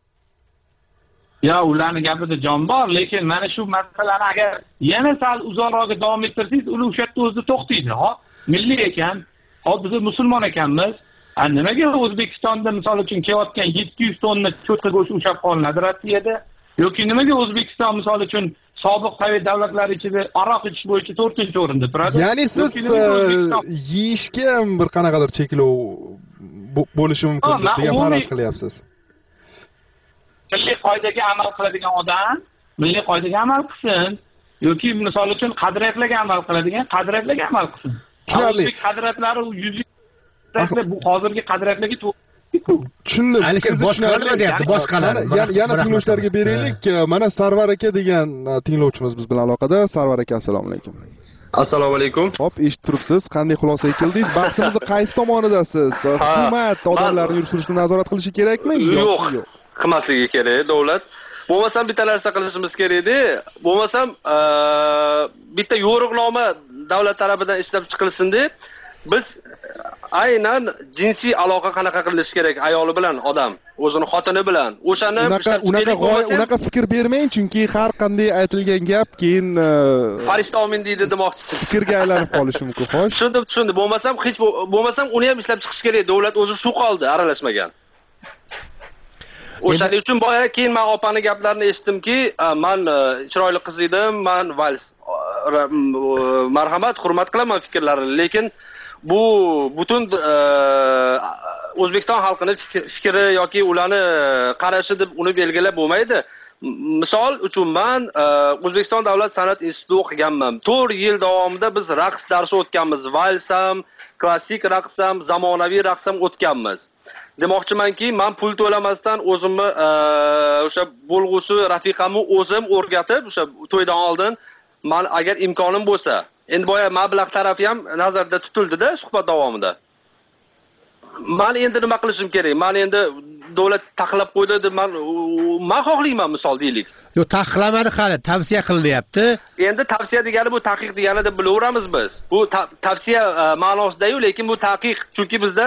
Ya, ularning gapida jon bor, lekin mana shu masalani agar yana sal uzoqroq davom ettirsangiz, uni o'sha yerda o'zi to'xtaydi. Ha, milliy ekan, hozir biz musulmon ekanmiz. Nimaga O'zbekistonda misol uchun kelayotgan yetti yuz tonna cho'tka go'sht ushlab qolinadi Rossiyada? Yoki nimaga O'zbekiston misol uchun sobiq sovet davlatlari ichida aroq ichish bo'yicha to'rtinchi o'rinda turadi? Ya'ni siz yeyishga bir qanaqadir cheklov bo'lishi mumkin degan faraz qilyapsiz. Milliy qoidaga amal qiladigan odam milliy qoidaga amal qilsin yoki misol uchun qadriyatlarga amal qiladigan qadriyatlarga amal qilsin. Tushunarli. Qadriyatlari yuz bu hozirgi qadriyatlarga tushundim. Siz boshqalar deyapti, boshqalar. Yana tinglovchilarga beraylik. Mana Sarvar aka degan tinglovchimiz biz bilan aloqada. Sarvar aka, assalomu alaykum. Assalomu alaykum. Hop, eshitib turibsiz. Qanday xulosaga keldingiz? Bahsimizni qaysi tomonidasiz? Hukumat odamlarning yurish-turishini nazorat qilishi kerakmi yoki yo'q? Qilmasligi kerak davlat. Bo'lmasam bitta narsa qilishimiz kerak-edi. Bo'lmasam bitta yo'riqnoma davlat tarafidan ishlab chiqilsin deb biz aynan jinsiy aloqa qanaqa qilish kerak ayoli bilan odam, o'zini xotini bilan. O'shani unaqa unaqa unaqa fikr bermang, chunki har qanday aytilgan gap keyin farishta omin deydi demoqchisiz. Fikrga aylanib qolishi mumkin. Xo'sh. Tushundim, tushundim. Bo'lmasam hech bo'lmasam uni ham ishlab chiqish kerak. Davlat o'zi shu qoldi, aralashmagan. O'shaning uchun boya keyin men opani gaplarini eshitdimki, men chiroyli qiz edim, men vals marhamat, hurmat qilaman fikrlarini, lekin bu butun O'zbekiston xalqining fikri yoki ularni qarashi deb uni belgilab bo'lmaydi. Misol uchun men O'zbekiston davlat san'at institutida o'qiganman. to'rt yil davomida biz raqs darsi o'tganmiz. Vals ham, klassik raqs ham, zamonaviy raqs ham o'tganmiz. Demoqchimanki, men pul to'lamasdan o'zimni o'sha bo'lg'usi rafiqamni o'zim o'rgatib, o'sha to'ydan oldin men agar imkonim bo'lsa, endi boya mablag' tarafi ham nazarda tutildi-da suhbat davomida. Men endi nima qilishim kerak? Men endi davlat taqiqlab qo'ydi deb men men xohlayman misol deylik. Yo'q, taqiqlamadi hali, tavsiya qilinyapti. Endi tavsiya degani bu taqiq degani deb bilaveramiz biz. Bu tavsiya ma'nosida-yu, lekin bu taqiq, chunki bizda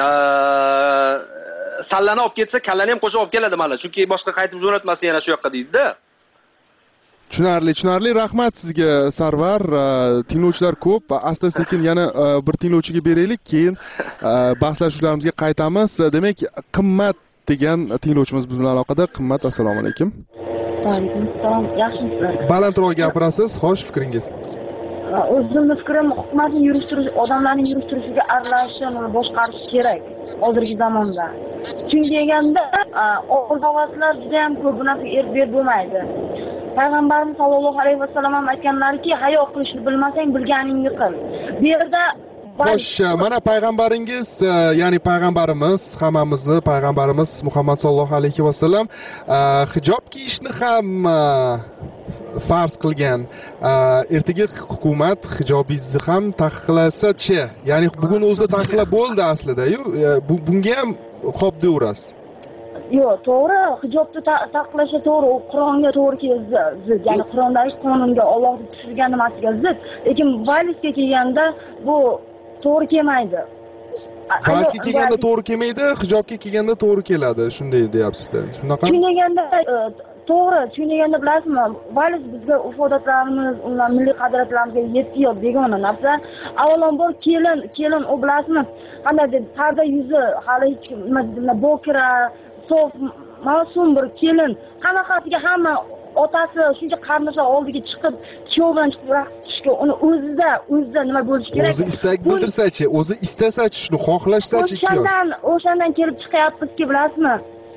sallani olib ketsa, kallani ham qo'shib olib keladi mana. Chunki boshqa qaytib jo'natmasa yana shu yoqqa deydi-da. Tushunarli, tushunarli. Rahmat sizga, Sarvar. Tinglovchilar ko'p. Asta-sekin yana bir tinglovchiga beraylik, keyin bahslashuvlarimizga qaytamiz. Demak, Qimmat degan tinglovchimiz biz bilan aloqada. Qimmat, assalomu alaykum. Va alaykum assalom. Yaxshisizlar? Balandroq gapirasiz. Xo'sh, fikringiz? O'zimning fikrim, hukumatning yurish-turish, odamlarning yurish-turishiga aralashish, uni boshqarish kerak hozirgi zamonda. Chunki deganda, old-havaslar juda ham ko'p, bunaqa erk berib bo'lmaydi. Payg'ambarimiz sollallohu alayhi vasallam ham aytganlarki, hayo qilishni bilmasang, bilganingni qil. Bu yerda Xo'sh, mana payg'ambaringiz, ya'ni payg'ambarimiz, hammamizni payg'ambarimiz Muhammad sallallohu alayhi vasallam hijob kiyishni ham farz qilgan. Ertaga hukumat hijobingizni ham taqiqlasa-chi? Ya'ni bugun o'zi taqiqlab bo'ldi aslida-yu. Bunga ham xo'p deyverasiz. Yo'q, to'g'ri, hijobni taqiqlashi to'g'ri, u Qur'onga to'g'ri kelsa, zid, ya'ni Qur'ondagi qonunga, Alloh tushirgan nimasiga zid. Lekin valsga kelganda bu to'g'ri kelmaydi. Valsga kelganda to'g'ri kelmaydi, hijobga kelganda to'g'ri keladi, shunday deyapsiz-da. Shunaqa? Tushunaganda to'g'ri, tushunaganda bilasizmi, vals bizga urf odatlarimiz, ular milliy qadriyatlarimizga yetkiyor begona narsa. Avvalambor kelin, kelin o bilasizmi, qanday deb parda yuzi, hali hech nima bokira, sof, ma'sum bir kelin, qanaqasiga hamma otasi shuncha qarindoshlar oldiga chiqib, kuyov bilan chiqib raqsga, uni o'zida, o'zida nima bo'lishi kerak? O'zi istak bildirsa-chi, o'zi istasa-chi, shuni xohlashsa-chi? O'shandan, o'shandan kelib chiqyapmizki, bilasizmi?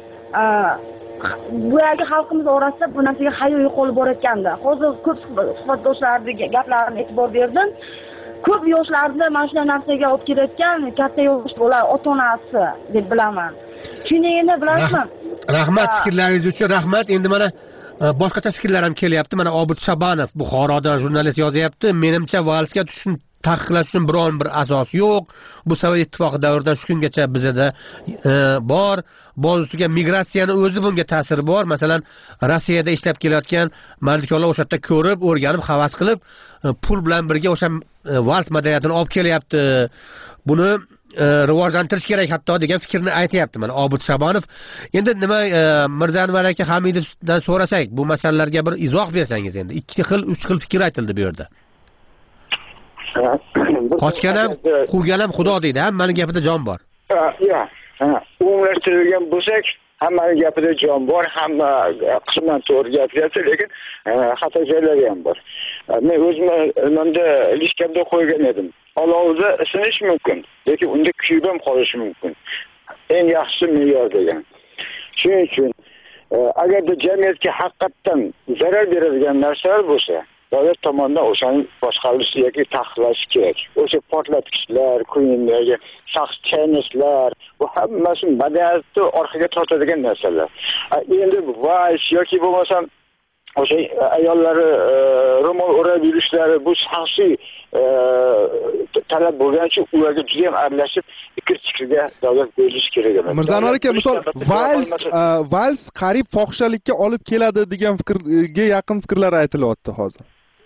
Bu yergi xalqimiz orasida bu narsaga hayo yo'qolib borayotganda. Hozir ko'p suhbatdoshlarga gaplarimga e'tibor berdim. Ko'p yoshlarda mana shunday narsaga olib kelayotgan katta yosh bola ota-onasi deb bilaman. Shuningdek bilasizmi? Rahmat fikrlaringiz uchun rahmat. Endi mana boshqacha fikrlar ham kelyapti. Mana Obid Shabanov Buxorodan jurnalist yozyapti. Menimcha valsga tushun taqiqlash uchun biron bir asos yo'q. Bu Sovet ittifoqi davridan shu kungacha bizda bor. Boz ustiga migratsiyani o'zi bunga ta'siri bor. Masalan, Rossiyada ishlab kelayotgan mardiklar o'sha yerda ko'rib, o'rganib, havas qilib, pul bilan birga o'sha vals madaniyatini olib kelyapti. Buni rivojlantirish kerak hatto degan fikrni aytayapti mana Obid Shabanov. Endi nima Mirzanvar aka Hamidovdan so'rasak, bu masalalarga bir izoh bersangiz endi. Ikki xil, uch xil fikr aytildi bu yerda. Qochgan ham, quvgan ham Xudo deydi. Hammaning gapida jon bor. Yo'q. Umumlashtirilgan bo'lsak, hammaning gapida jon bor, hamma qisman to'g'ri gapiryapti, lekin xato joylari ham bor. Men o'zimda lishkamda qo'ygan edim. Olovda isinish mumkin, lekin unda kuyib ham qolishi mumkin. Eng yaxshi me'yor degan. Shuning uchun agarda jamiyatga haqiqatan zarar beradigan narsalar bo'lsa, davlat tomonidan o'shani boshqarishi yoki taqiqlash kerak. O'sha portlatgichlar, kuyindagi shaxs chaynashlar, bu hammasi madaniyatni orqaga tortadigan narsalar. Endi vals yoki bo'lmasam o'sha ayollari ro'mol o'rab yurishlari bu shaxsiy talab bo'lgani uchun ularga juda ham aralashib ikir-chikirga davlat berishi kerak emas. Mirzanvar aka, misol vals vals qarib fohishalikka olib keladi degan fikrga yaqin fikrlar aytilyapti hozir.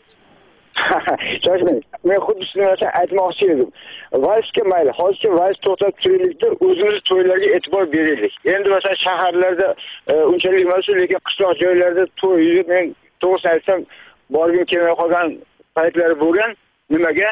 Shoshmang. Men xuddi shuni narsa aytmoqchi edim. Valsga mayli, hozircha vals to'xtatib turaylikda o'zimiz to'ylarga e'tibor beraylik. Endi masalan shaharlarda unchalik emas, lekin qishloq joylarda to'y, men to'g'risini aytsam, borgim kelmay qolgan paytlar bo'lgan. Nimaga?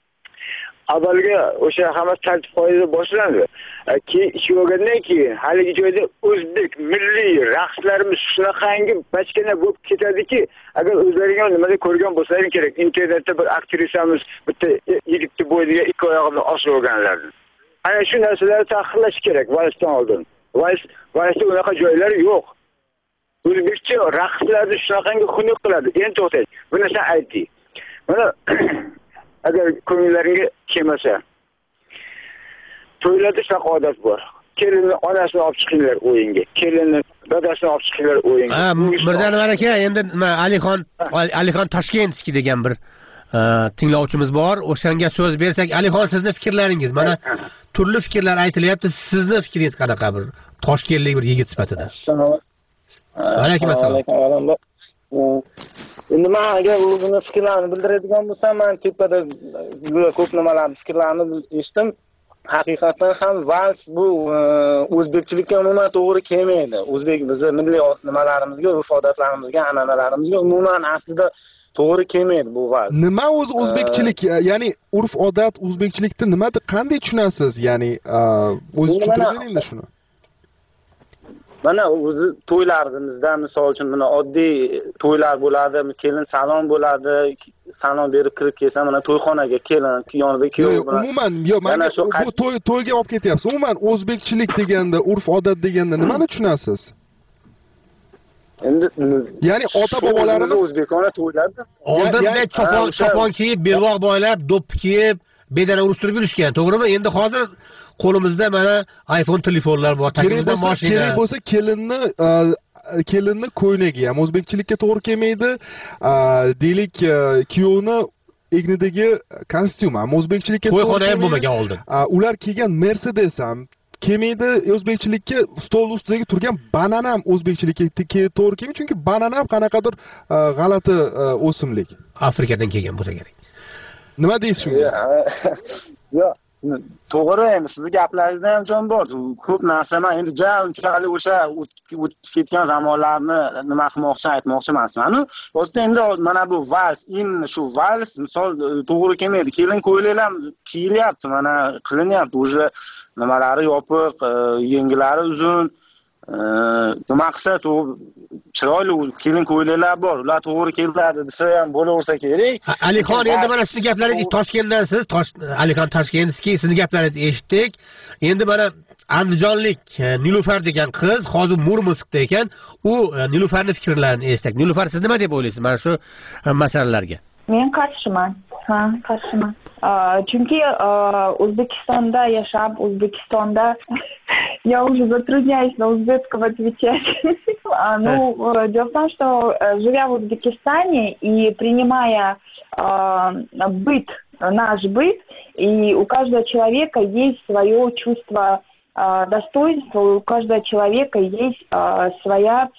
Avvalga o'sha hammasi tartib qoida boshlandi. Keyin ish bo'lgandan keyin haligi joyda o'zbek milliy raqslarimiz shunaqangi bachkana bo'lib ketadiki, agar o'zlaringiz nimada ko'rgan bo'lsangiz kerak, internetda bir aktrisamiz bitta yigitni bo'yiga ikki oyog'i bilan osib olganlardi. Ana shu narsalarni taqiqlash kerak valsdan oldin. Vals valsda unaqa joylar yo'q. O'zbekcha raqslarni shunaqangi xunuk qiladi. Endi to'xtang. Bu narsa aytdik. Mana agar ko'ngllaringga kelmasa, to'ylarda shunaqa odat bor. Kelinni onasini olib chiqinglar o'yinga, kelinni dadasini olib chiqinglar o'yinga. Ha, Mirzanvar aka, endi Alixon Alixon Toshkentskiy degan bir tinglovchimiz bor. O'shanga so'z bersak, Alixon, sizni fikrlaringiz, mana turli fikrlar aytilyapti. Sizni fikringiz qanaqa bir toshkentlik bir yigit sifatida? Alaykum assalom. Endi men agar o'zimni fikrlarimni bildiradigan bo'lsam, men tepada juda ko'p nimalarni fikrlarni eshitdim. Haqiqatan ham vals bu o'zbekchilikka umuman to'g'ri kelmaydi. O'zbek bizni milliy nimalarimizga, urf odatlarimizga, an'analarimizga umuman aslida to'g'ri kelmaydi bu vals. Nima o'zi o'zbekchilik? Ya'ni urf odat, o'zbekchilikni nimada qanday tushunasiz? Ya'ni o'zi tushuntiring endi shuni. Mana o'zi to'ylarimizda misol uchun mana oddiy to'ylar bo'ladi, kelin salom bo'ladi, salom berib kirib kelsa, mana to'yxonaga kelin yonida kuyov bilan. Umuman, yo'q, mana bu to'y to'yga olib ketyapsiz. Umuman o'zbekchilik deganda, urf odat deganda nimani tushunasiz? Endi ya'ni ota bobolarimiz o'zbekona to'ylarda oldinda chopon chopon kiyib, belvoq boylab, do'ppi kiyib, bedana urushtirib yurishgan, to'g'rimi? Endi hozir qo'limizda mana iPhone telefonlar bor, tagimizda mashina. Kerak bo'lsa, kelinni kelinni ko'ylagi ham o'zbekchilikka to'g'ri kelmaydi. Deylik, kuyovni egnidagi kostyum ham o'zbekchilikka to'g'ri kelmaydi. To'yxona ham bo'lmagan oldin. Ular kelgan Mercedes ham kelmaydi, o'zbekchilikka stol ustidagi turgan banana ham o'zbekchilikka to'g'ri kelmaydi, chunki banana ham qanaqadir g'alati o'simlik. Afrikadan kelgan bo'lsa kerak. Nima deysiz shunga? Yo'q, to'g'ri, endi sizning gaplaringizda ham jon bor. Ko'p narsa men endi ja unchalik o'sha o'tib ketgan zamonlarni nima qilmoqchi, aytmoqchi emasman. O'zida endi mana bu vals, in shu vals misol to'g'ri kelmaydi. Kelin ko'ylaklar kiyilyapti, mana qilinyapti. O'sha nimalari yopiq, yengilari uzun. Nima qilsa chiroyli kelin ko'ylaklar bor, ular to'g'ri keladi desa ham bo'laversa kerak. Alixon, endi mana sizning gaplaringiz Toshkentdan, siz Alixon Toshkentskiy, sizning gaplaringizni eshitdik. Endi mana Andijonlik Nilufar degan qiz hozir Murmanskda ekan, u Nilufarning fikrlarini eshitdik. Nilufar, siz nima deb o'ylaysiz mana shu masalalarga? Men qarshiman. Ha, qarshiman. Чунки O'zbekistonda yashab, O'zbekistonda я уже затрудняюсь на узбекском отвечать. Ну, дело в том, что живя в Узбекистане и принимая быт, наш быт, и у каждого человека есть свое чувство достоинства, у каждого человека есть своя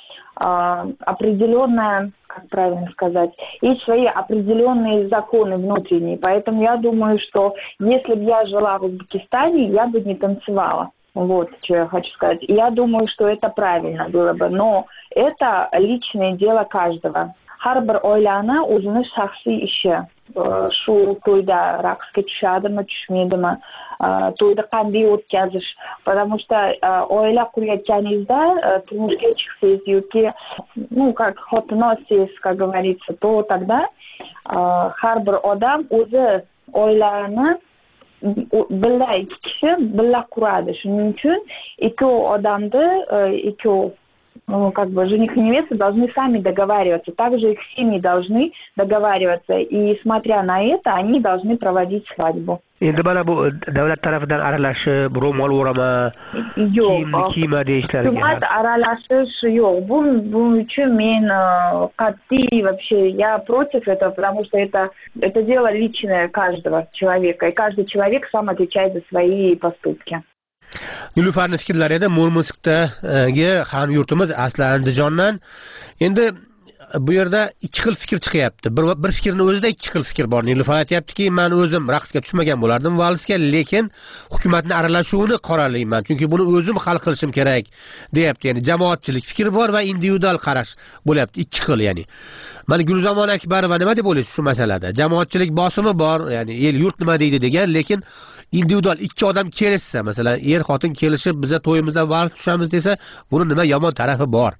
определенная, как правильно сказать, есть свои определенные законы внутренние. Поэтому я думаю, что если бы я жила в Узбекистане, я бы не танцевала. Вот, что я хочу сказать. И я думаю, что это правильно было бы. Но это личное дело каждого. Har bir oilani o'zini shaxsiy ishi. Shu to'yda raqsga tushadimi, tushmaydimi, to'yda qanday o'tkazish. Потому что oila qurayotganingizda, turmushga chiqsangiz yoki, ну, как xotinosiz, как говорится, то тогда har bir odam o'zi oilani billa ikki kishi billa quradi. Shuning uchun ikkov odamni, ikkov, ну, как бы жених и невеста должны сами договариваться. Также их семьи должны договариваться. И смотря на это, они должны проводить свадьбу. Endi mana bu davlat tarafidan aralashib, ro'mol o'rama, kiyma deyishlariga. Hukumat aralashish yo'q. Bu bu uchun men qat'iy вообще я против этого, потому что это это дело личное каждого человека, и каждый человек сам отвечает за свои поступки. Nilufarning fikrlari edi, Murmanskdagi hamyurtimiz asli Andijondan. Endi bu yerda ikki xil fikr chiqyapti. Bir bir fikrning o'zida ikki xil fikr bor. Nilufar aytayaptiki, men o'zim raqsga tushmagan bo'lardim valsga, lekin hukumatning aralashuvini qoralayman, chunki buni o'zim hal qilishim kerak, deyapti. Ya'ni jamoatchilik fikri bor va individual qarash bo'lyapti, ikki xil, ya'ni. Mana Gulzamon Akbarova nima deb o'ylaysiz shu masalada? Jamoatchilik bosimi bor, ya'ni el yurt nima deydi degan, lekin individual ikki odam kelishsa, masalan, er xotin kelishib biza to'yimizdan vals tushamiz desa, buni nima yomon tarafi bor?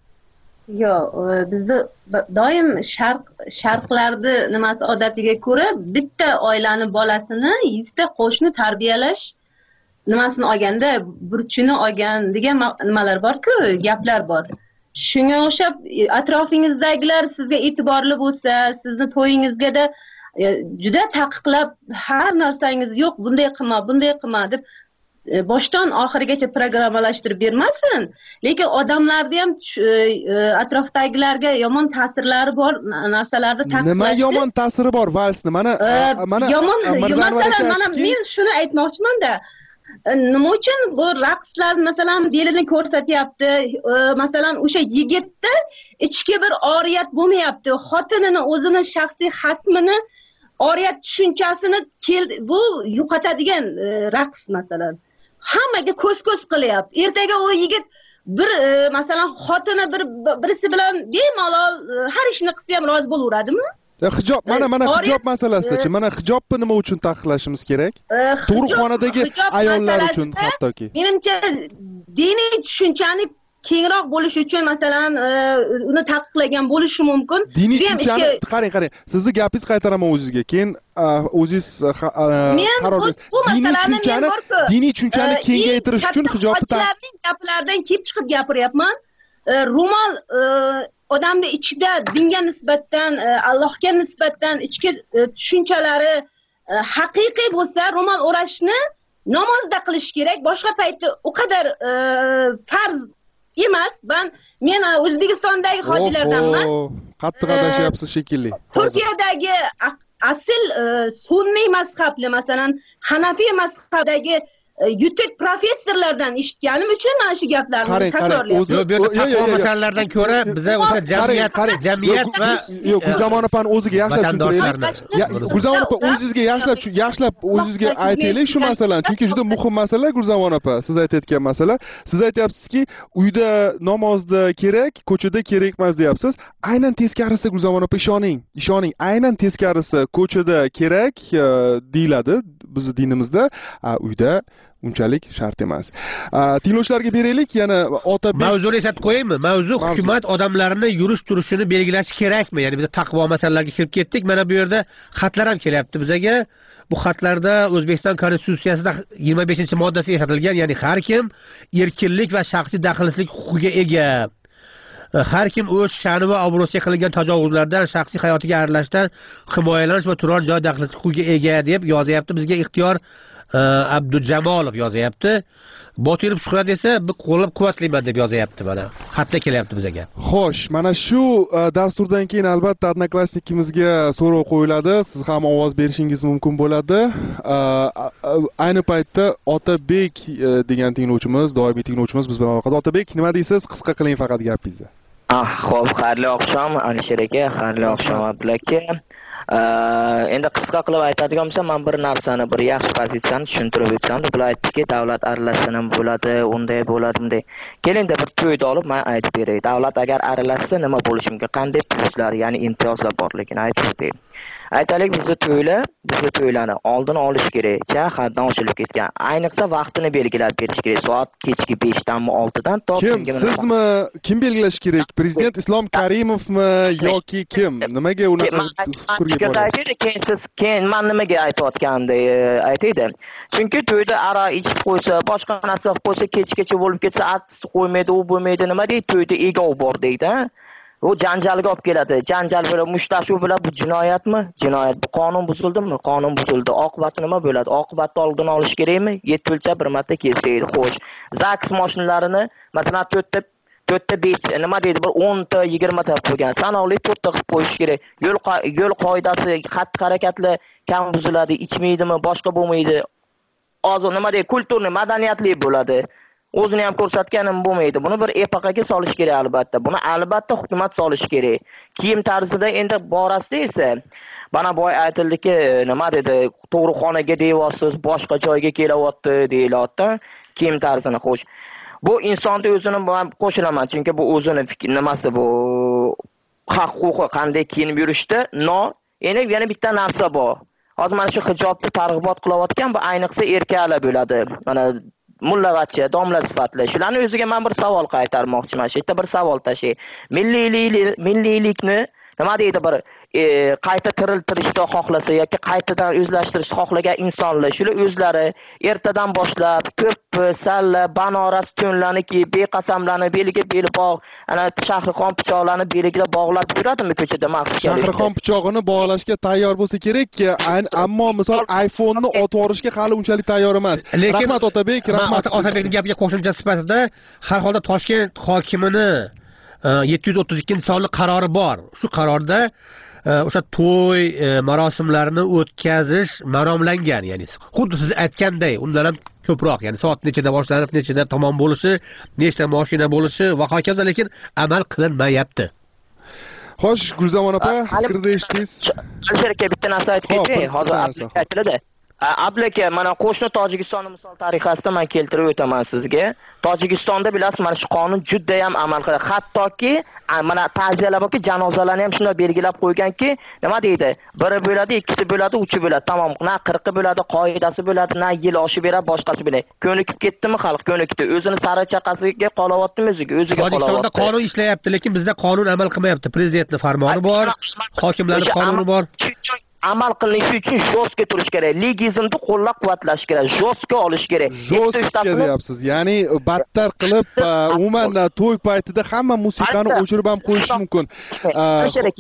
Yo'q, bizda doim sharq sharqlarda nimasi odatiga ko'ra bitta oilani bolasini yuzta qo'shni tarbiyalash nimasini olganda burchini olgan degan nimalar bor-ku, gaplar bor. Shunga o'xshab atrofingizdagilar sizga e'tiborli bo'lsa, sizni to'yingizga juda taqiqlab har narsangiz yo'q, bunday qilma, bunday qilma deb boshdan oxirigacha programmalashtirib bermasin. Lekin odamlarda ham atrofdagilarga yomon ta'sirlari bor narsalarni taqiqlash. Nima yomon ta'siri bor valsni? Mana mana yomon, masalan, mana men shuni aytmoqchiman-da. Nima uchun bu raqslar masalan belini ko'rsatyapti? Masalan, o'sha yigitda ichki bir oriyat bo'lmayapti. Xotinini o'zini shaxsiy xasmini, oriyat tushunchasini bu yo'qotadigan raqs masalan. Hammaga ko'z-ko'z qilyapti. Ertaga u yigit bir masalan xotini bir birisi bilan bemalol har ishni qilsa ham rozi bo'laveradimi? Hijob, mana mana hijob masalasida-chi, mana hijobni nima uchun taqiqlashimiz kerak? Tug'ruqxonadagi ayollar uchun hattoki. Menimcha diniy tushunchani kengroq bo'lish uchun masalan uni taqiqlagan bo'lishi mumkin. Diniy tushunchani qarang, qarang. Sizni gapingiz qaytaraman o'zingizga. Keyin o'zingiz qaror berasiz. Diniy tushunchani, diniy tushunchani kengaytirish uchun hijobni taqiqlashning gaplaridan kelib chiqib gapiryapman. Ro'mol odamni ichida dinga nisbatan, Allohga nisbatan ichki tushunchalari haqiqiy bo'lsa ro'mol o'rashni namozda qilish kerak, boshqa paytda u qadar farz emas. Ben men O'zbekistondagi hojilardanman. Qattiq adashyapsiz shekilli. Turkiyadagi asl sunniy mazhabli, masalan, Hanafiy mazhabdagi yutuq professorlardan eshitganim uchun mana shu gaplarni takrorlayapman. Yo'q, bu yerda taqvo masalalardan ko'ra biza o'sha jamiyat, jamiyat va yo'q, Gulzamon opani o'ziga yaxshilab tushuntiraylik. Gulzamon opa, o'zingizga yaxshilab yaxshilab o'zingizga aytaylik shu masalani, chunki juda muhim masala Gulzamon opa, siz aytayotgan masala. Siz aytyapsizki, uyda namozda kerak, ko'chada kerak emas deyapsiz. Aynan teskarisi Gulzamon opa, ishoning, ishoning, aynan teskarisi ko'chada kerak deyiladi bizning dinimizda, uyda unchalik shart emas. Tinglovchilarga beraylik, yana Otabek mavzuni eslatib qo'yaymi? Mavzu hukumat odamlarni yurish turishini belgilashi kerakmi? Ya'ni biz taqvo masalalarga kirib ketdik. Mana bu yerda xatlar ham kelyapti bizga. Bu xatlarda O'zbekiston Konstitutsiyasida yigirma beshinchi moddasi eslatilgan, ya'ni har kim erkinlik va shaxsiy daxlsizlik huquqiga ega. Har kim o'z sha'ni va obro'siga qilingan tajovuzlardan, shaxsiy hayotiga aralashishdan himoyalanish va turar joy daxlsizlik huquqiga ega deb yozyapti bizga Ixtiyor Abdujamolov yozyapti. Botirov Shuhrat esa bir qo'llab quvvatlayman deb yozyapti mana. Xatlar kelyapti bizga. Xo'sh, mana shu dasturdan keyin albatta Odnoklassnikimizga so'rov qo'yiladi. Siz ham ovoz berishingiz mumkin bo'ladi. Ayni paytda Otabek degan tinglovchimiz, doimiy tinglovchimiz biz bilan aloqada. Otabek, nima deysiz? Qisqa qiling faqat gapingizni. Ah, xo'p, xayrli oqshom Alisher aka, xayrli oqshom Abdulla aka. Endi qisqa qilib aytadigan bo'lsam, men bir narsani, bir yaxshi pozitsiyani tushuntirib o'tsam, bular aytdiki, davlat aralashsa ham bo'ladi, unday bo'ladi, bunday. Kelingda bir to'yda olib men aytib beray. Davlat agar aralashsa nima bo'lishi mumkin? Qanday pluslar, ya'ni imtiyozlar borligini aytib o'tay. Aytaylik, bizning to'ylar, bizning to'ylarni oldin olish kerak. Ja, haddan oshirib ketgan. Ayniqsa vaqtini belgilab berish kerak. Soat kechki besh danmi olti dan to kim sizmi? Kim belgilash kerak? Prezident Islom Karimovmi yoki kim? Nimaga unaqa fikrga borasiz? Keyin siz keyin men nimaga aytayotganimni aytaydi. Chunki to'yda ara ichib qo'ysa, boshqa narsa qilib qo'ysa, kechgacha bo'lib ketsa, artist qo'ymaydi, u bo'lmaydi, nima deydi? To'yda egov bor deydi. U janjalga olib keladi. Janjal bilan mushtlashuv bilan bu jinoyatmi? Jinoyat. Bu qonun buzildimi? Qonun buzildi. Oqibati nima bo'ladi? Oqibatni oldin olish kerakmi? yetti o'lchab bir marta kesaydi. Xo'sh. Zaks mashinalarini masalan to'rtta to'rtta besh nima deydi? Bir o'n ta yigirma ta qo'ygan. Sanoqli to'rtta qilib qo'yish kerak. Yo'l yo'l qoidasi, xatti-harakatlar kam buziladi, ichmaydimi, boshqa bo'lmaydi. Hozir nima deydi? Kulturli, madaniyatli bo'ladi. O'zini ham ko'rsatganim bo'lmaydi. Buni bir epaqaga solish kerak albatta. Buni albatta hukumat solish kerak. Kiyim tarzida endi borasida esa bana boy aytildiki, nima dedi? Tug'ruqxonaga deyapsiz, boshqa joyga kelyapti deyilyapti. Kiyim tarzini xo'sh. Bu insonni o'zini qo'shilaman, chunki bu o'zini nimasi bu haq huquqi qanday kiyinib yurishda, no, endi yana bitta narsa bor. Hozir mana shu hijobni targ'ibot qilayotgan bu ayniqsa erkaklar bo'ladi. Mana mullag'achi, domla sifatli. Shularning o'ziga men bir savol qaytarmoqchiman. Shu yerda bir savol tashay. Milliylik, milliylikni nima deydi bir e, qayta tiriltirishni xohlasa yoki qaytadan o'zlashtirishni xohlagan insonlar shular o'zlari ertadan boshlab ko'p salla banoras to'nlarni kiyib beqasamlarni beliga beli bog' ana Shahrixon pichoqlarini beliga bog'lab yuradimi ko'chada maxsus Shahrixon pichog'ini bog'lashga tayyor bo'lsa kerak, ammo misol iPhone'ni otib yuborishga hali unchalik tayyor emas. Rahmat Otabek, rahmat. Otabekning gapiga qo'shimcha sifatida har holda Toshkent hokimini yetti yuz o'ttiz ikkinchi sonli qarori bor. Shu qarorda o'sha to'y marosimlarini o'tkazish maromlangan, ya'ni xuddi siz aytganday, undan ham ko'proq, ya'ni soat nechida boshlanib, nechida tamom bo'lishi, nechta mashina bo'lishi va hokazo, lekin amal qilinmayapti. Xo'sh, Gulzamon opa, fikrni eshitdingiz? Alisher aka bitta narsa aytib ketay. Hozir aytiladi. Ablaka, mana qo'shni Tojikistonni misol tariqasida men keltirib o'taman sizga. Tojikistonda bilasiz, mana shu qonun juda ham amal qiladi. Hattoki mana ta'ziyalar borki, janozalarni ham shunday belgilab qo'yganki, nima deydi? Biri bo'ladi, ikkisi bo'ladi, uchi bo'ladi. Tamom, na qirqi bo'ladi, qoidasi bo'ladi, na yil oshi beradi, boshqasi bo'ladi. Ko'nikib ketdimi xalq, ko'nikdi. O'zini sari chaqasiga qolayaptimi o'ziga, o'ziga qolayapti. Tojikistonda qonun ishlayapti, lekin bizda qonun amal qilmayapti. Prezidentning farmoni bor, hokimlarning qonuni bor. Amal qilinishi uchun jostga turish kerak. Legizmni qo'llab-quvvatlash kerak, jostga olish kerak. Jostga deyapsiz. Ya'ni battar qilib, umuman to'y paytida hamma musiqani o'chirib ham qo'yish mumkin.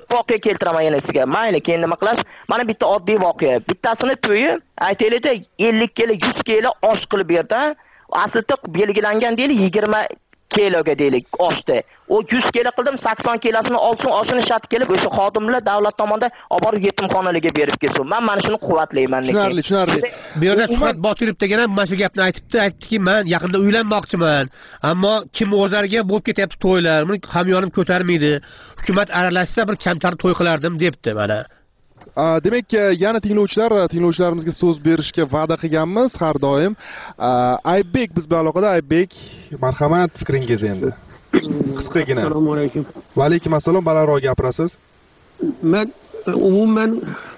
voqea keltiraman yana sizga. Mayli, keyin nima qilasiz? Mana bitta oddiy voqea. Bittasini to'yi, aytaylik, ellik kilo, yuz kilo osh qilib berdi. Aslida belgilangan deylik yigirma kiloga deylik oshdi. O yuz kilo qildim, sakson kilosini olsin, oshini shat kelib o'sha xodimlar davlat tomonidan olib borib yetimxonalarga berib kelsin. Men mana shuni quvvatlayman. Tushunarli, tushunarli. Bu yerda Suhbat Botirov degan ham mana shu gapni aytibdi, aytdiki, men yaqinda uylanmoqchiman, ammo kim o'zlariga bo'lib ketyapti to'ylar, buni hamyonim ko'tarmaydi. Hukumat aralashsa bir kamtar to'y qilardim debdi mana. Demak, yana tinglovchilar, tinglovchilarimizga so'z berishga va'da qilganmiz har doim. Aybek biz bilan aloqada. Aybek, marhamat, fikringiz endi. Qisqagina. Assalomu alaykum. Va alaykum assalom, balandroq gapirasiz. Men umuman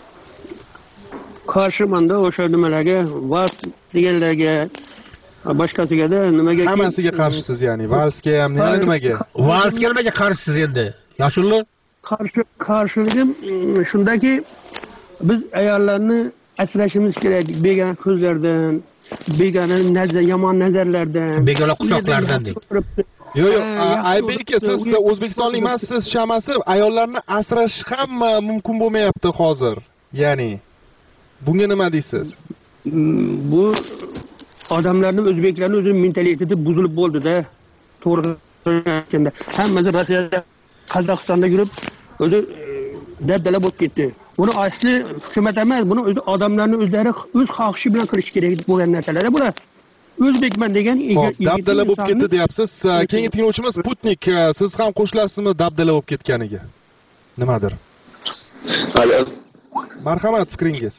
qarshiman-da o'sha nimalarga, vals deganlarga, boshqasiga-da nimaga hammasiga qarshisiz, ya'ni valsga ham nimaga? Valsga nimaga qarshisiz endi? Yoshullo qarshi qarshiligim shundaki, biz ayollarni asrashimiz kerak begona ko'zlardan, begona nazar, yomon nazarlardan, begona quchoqlardan deb. Yo'q, yo'q, Aybek aka, siz O'zbekistonlik emassiz, chamasi ayollarni asrash ham mumkin bo'lmayapti hozir. Ya'ni bunga nima deysiz? Bu odamlarning, o'zbeklarning o'zi mentaliteti buzilib bo'ldi-da. To'g'ri aytganda, hammasi Rossiyada, Qozog'istonda yurib, o'zi dabdala bo'lib ketdi. Buni asli hukumat emas, buni o'zi odamlarning o'zlari o'z xohishi bilan qilish kerak bo'lgan narsalar bular. O'zbekman degan dabdala bo'lib ketdi deyapsiz. Keyingi tinglovchimiz Sputnik, siz ham qo'shilasizmi dabdala bo'lib ketganiga? Nimadir? Alo. Marhamat, fikringiz.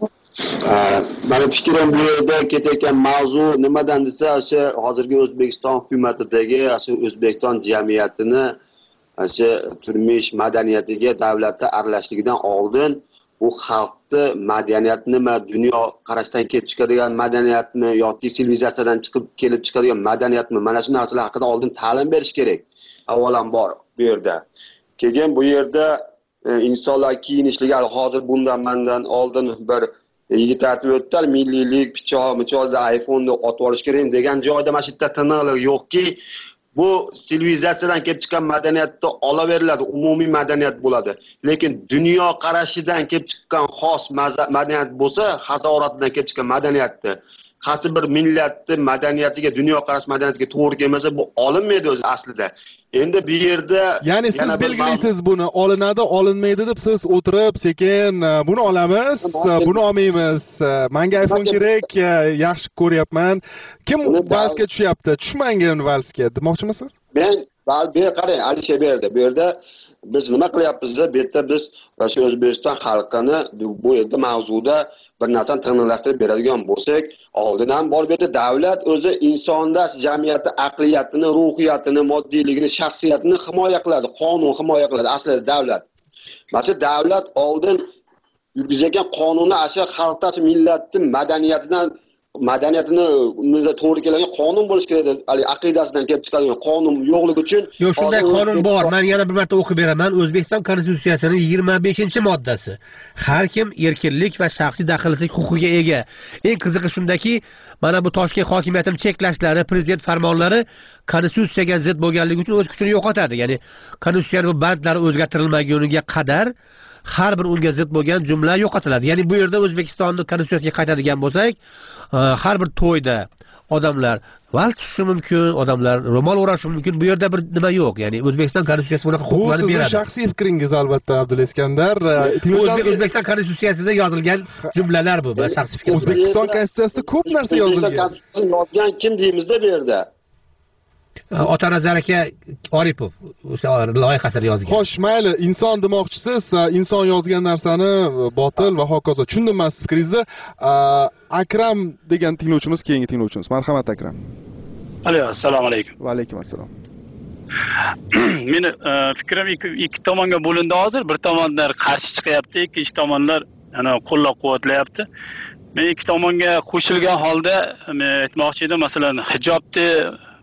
Meni fikrim bu yerda ketayotgan mavzu nimadan desa, o'sha hozirgi O'zbekiston hukumatidagi, o'sha O'zbekiston jamiyatini o'sha turmush madaniyatiga davlatda aralashishligidan oldin u xalqni madaniyati nima, dunyo qarashdan kelib chiqadigan madaniyatmi yoki sivilizatsiyadan chiqib kelib chiqadigan madaniyatmi, mana shu narsalar haqida oldin ta'lim berish kerak. Avvalambor bu yerda. Keyin bu yerda insonlar kiyinishligi, hozir bundan mendan oldin bir yigit aytib o'tdi, milliylik, pichoq, michozda iPhone'ni otib olish kerak degan joyda mana shu yerda tiniqlik yo'qki, bu sivilizatsiyadan kelib chiqqan madaniyatda olaveriladi, umumiy madaniyat bo'ladi. Lekin dunyo qarashidan kelib chiqqan xos madaniyat bo'lsa, hazoratidan kelib chiqqan madaniyatni, qaysi bir millatning madaniyatiga, dunyo qarash madaniyatiga to'g'ri kelmasa, bu olinmaydi o'zi aslida. Endi bu yerda, ya'ni siz belgilaysiz buni, olinadi, olinmaydi deb siz o'tirib sekin buni olamiz, buni olmaymiz. Menga iPhone kerak, yaxshi ko'ryapman. Kim valsga tushyapti? Tushmangin valsga demoqchimisiz? Men bu qarang, Alisher bu yerda, bu yerda biz nima qilyapmiz? Bu yerda biz o'sha O'zbekiston xalqini bu yerda mavzuda bir narsani tiniqlashtirib beradigan bo'lsak, oldin ham bor bu yerda davlat o'zi insonda jamiyatning aqliyatini, ruhiyatini, moddiyligini, shaxsiyatini himoya qiladi, qonun himoya qiladi aslida davlat. Mana davlat oldin yurgizgan qonunni asha xalqda millatning madaniyatidan madaniyatini to'g'ri keladigan qonun bo'lish kerak, aqidasidan kelib chiqadigan qonun yo'qligi uchun. Yo'q, shunday qonun bor. Men yana bir marta o'qib beraman. O'zbekiston Konstitutsiyasining yigirma beshinchi moddasi. Har kim erkinlik va shaxsiy daxlsizlik huquqiga ega. Eng qizig'i shundaki, mana bu Toshkent hokimiyatining cheklashlari, prezident farmonlari konstitutsiyaga zid bo'lganligi uchun o'z kuchini yo'qotadi. Ya'ni konstitutsiyaning bandlari o'zgartirilmaguniga qadar har bir unga zid bo'lgan jumla yo'qotiladi. Ya'ni bu yerda O'zbekistonning konstitutsiyasiga qaytadigan bo'lsak, har bir to'yda odamlar vals tushishi mumkin, odamlar ro'mol o'rashi mumkin. Bu yerda bir nima yo'q. Ya'ni O'zbekiston konstitutsiyasi bunaqa huquqlarni beradi. Bu sizning shaxsiy fikringiz albatta, Abdulla Iskandar. O'zbekiston konstitutsiyasida yozilgan jumlalar bu, shaxsiy fikrim. O'zbekiston konstitutsiyasida ko'p narsa yozilgan. Yozgan kim deymizda bu yerda? Otanazar aka Oripov o'sha loyihasini yozgan. Xo'sh, mayli, inson demoqchisiz, inson yozgan narsani botil va hokazo. Tushundim men siz fikringizni. Akram degan tinglovchimiz, keyingi tinglovchimiz. Marhamat Akram. Alo, assalomu alaykum. Va alaykum assalom. Meni fikrim ikki tomonga bo'lindi hozir. Bir tomonlar qarshi chiqyapti, ikkinchi tomonlar ana qo'llab-quvvatlayapti. Men ikki tomonga qo'shilgan holda men aytmoqchi edim, masalan, hijobni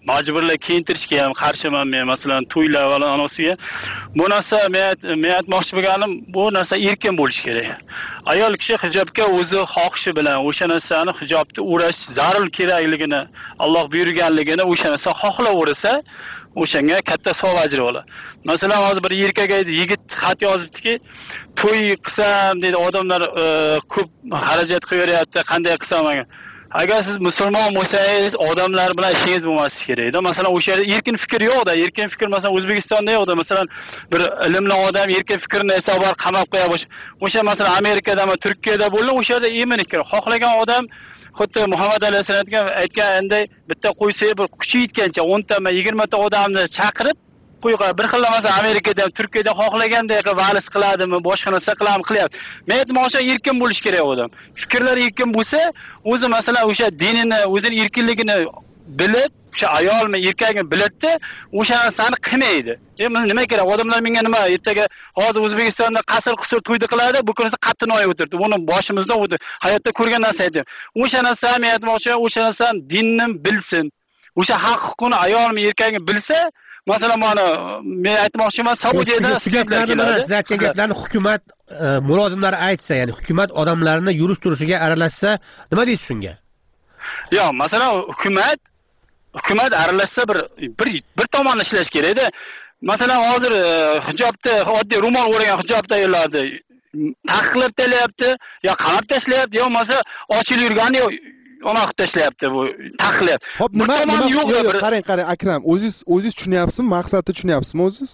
majburlab kiyintirishga ham qarshiman men, masalan to'ylar va anosiga. Bu narsa men men aytmoqchi bo'lganim, bu narsa erkin bo'lishi kerak. Ayol kishi hijobga o'zi xohishi bilan o'sha narsani hijobni o'rash zarur kerakligini, Alloh buyurganligini o'sha narsa xohlaversa, o'shanga katta savob ajri bo'ladi. Masalan, hozir bir erkak aytdi, yigit xat yozibdiki, to'y qilsam dedi, odamlar ko'p xarajat qilyapti, qanday qilsam ekan. Agar siz musulmon bo'lsangiz, odamlar bilan ishingiz bo'lmasligi kerak. Masalan, o'sha yerda erkin fikr yo'q-da, erkin fikr masalan O'zbekistonda yo'q-da. Masalan, bir ilmli odam erkin fikrni esa bor qamab qo'ya bosh. O'sha masalan Amerikada va Turkiyada bo'ldi, o'sha yerda emin ekan. Xohlagan odam xuddi Muhammad alayhisolamga aytganday bitta qo'ysa bir kuchi yetgancha o'n ta, yigirma ta odamni chaqirib qo'yga bir xil masalan Amerikada ham Turkiyada xohlagandek va'z qiladimi, boshqa narsa qiladimi qilyapti. Men aytmoqchi, erkin bo'lish kerak odam. Fikrlar erkin bo'lsa, o'zi masalan o'sha dinini, o'zining erkinligini bilib, o'sha ayolmi, erkakmi biladi, o'sha narsani qilmaydi. Endi nima kerak? Odamlar menga nima ertaga hozir O'zbekistonda qasr qusur to'ydi qiladi, bu kunisi qattiq oy o'tirdi. Buni boshimizda o'tdi. Hayotda ko'rgan narsa edi. O'sha narsani men aytmoqchi, o'sha narsani dinni bilsin. O'sha haq huquqini ayolmi, erkakmi bilsa, masalan, mana men aytmoqchiman, Saudiyada gaplarni mana siz aytgan gaplarni hukumat mulozimlari aytsa, ya'ni hukumat odamlarni yurish turishiga aralashsa, nima deysiz shunga? Yo'q, masalan, hukumat hukumat aralashsa bir bir bir tomonda ishlash kerak-da. Masalan, hozir hijobda, oddiy ro'mol o'ragan hijobda ayollarni taqiqlab tashlayapti, yo qamab tashlayapti, yo masalan, ochilib yurgani yo'q. Ona tashlayapti bu taqiqlab. Hop, nima nima yo'q, qarang, qarang Akram, o'zingiz o'zingiz tushunyapsizmi, maqsadni tushunyapsizmi o'zingiz?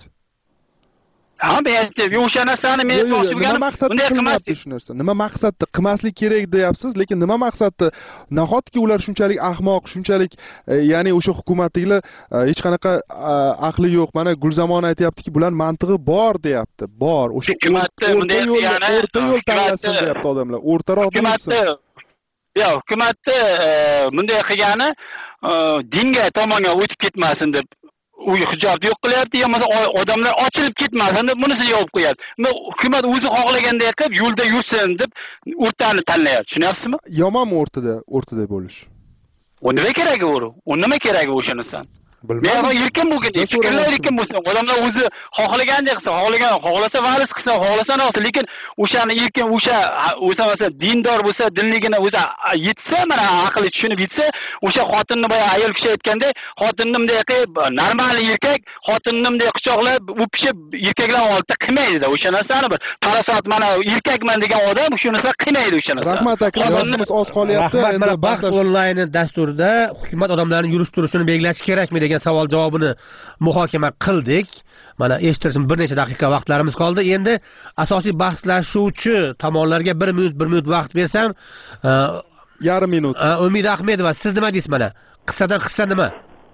Ha, men aytdim, o'sha narsani men aytmoqchi bo'lganim, bunday qilmaslik. Shu narsa. Nima maqsadda qilmaslik kerak deyapsiz, lekin nima maqsadda? Nahotki ular shunchalik ahmoq, shunchalik, ya'ni o'sha hukumatdagilar hech qanaqa aqli yo'q. Mana Gulzamon aytayaptiki, bular mantig'i bor deyapti. Bor. O'sha hukumatda bunday qilgani, o'rta yo'l tanlasin deyapti odamlar. O'rtaroq hukumatda yo, hukumatda bunday qilgani dinga tomonga o'tib ketmasin deb u hijobni yo'q qilyapti, yo bo'lmasa odamlar ochilib ketmasin deb bunisini yopib qo'yapti. Hukumat o'zi xohlagandek qilib yo'lda yursin deb o'rtani tanlayapti. Tushunyapsizmi? Yomonmi o'rtada, o'rtada bo'lish? U nima keragi u? U nima keragi o'sha narsa? Men erkin bo'lgan, fikrlar erkin bo'lsin, odamlar o'zi xohlagandek qilsa, xohlagan, xohlasa va'z qilsa, xohlasa narsa, lekin o'shani erkin, o'sha o'sha masalan dindor bo'lsa, dinligini o'zi yetsa, mana aqli tushunib yetsa, o'sha xotinni boya ayol kishi aytganda, xotinni bunday qilib, normal erkak xotinni bunday quchoqlab, o'pishib, erkaklar oldida qilmaydi-da, o'sha narsani bir parasot, mana erkakman degan odam o'sha narsa qilmaydi o'sha narsa. Rahmat aka, vaqtimiz oz qolyapti. Endi bahs onlayn dasturida hukumat odamlarning yurish turishini belgilashi kerakmi degan savol javobini muhokama qildik. Mana eshittirishim bir necha daqiqa vaqtlarimiz qoldi. Endi asosiy bahslashuvchi tomonlarga bir minut bir minut vaqt bersam, yarim minut. Umid Ahmedova, siz nima deysiz mana? Qissadan qissa nima?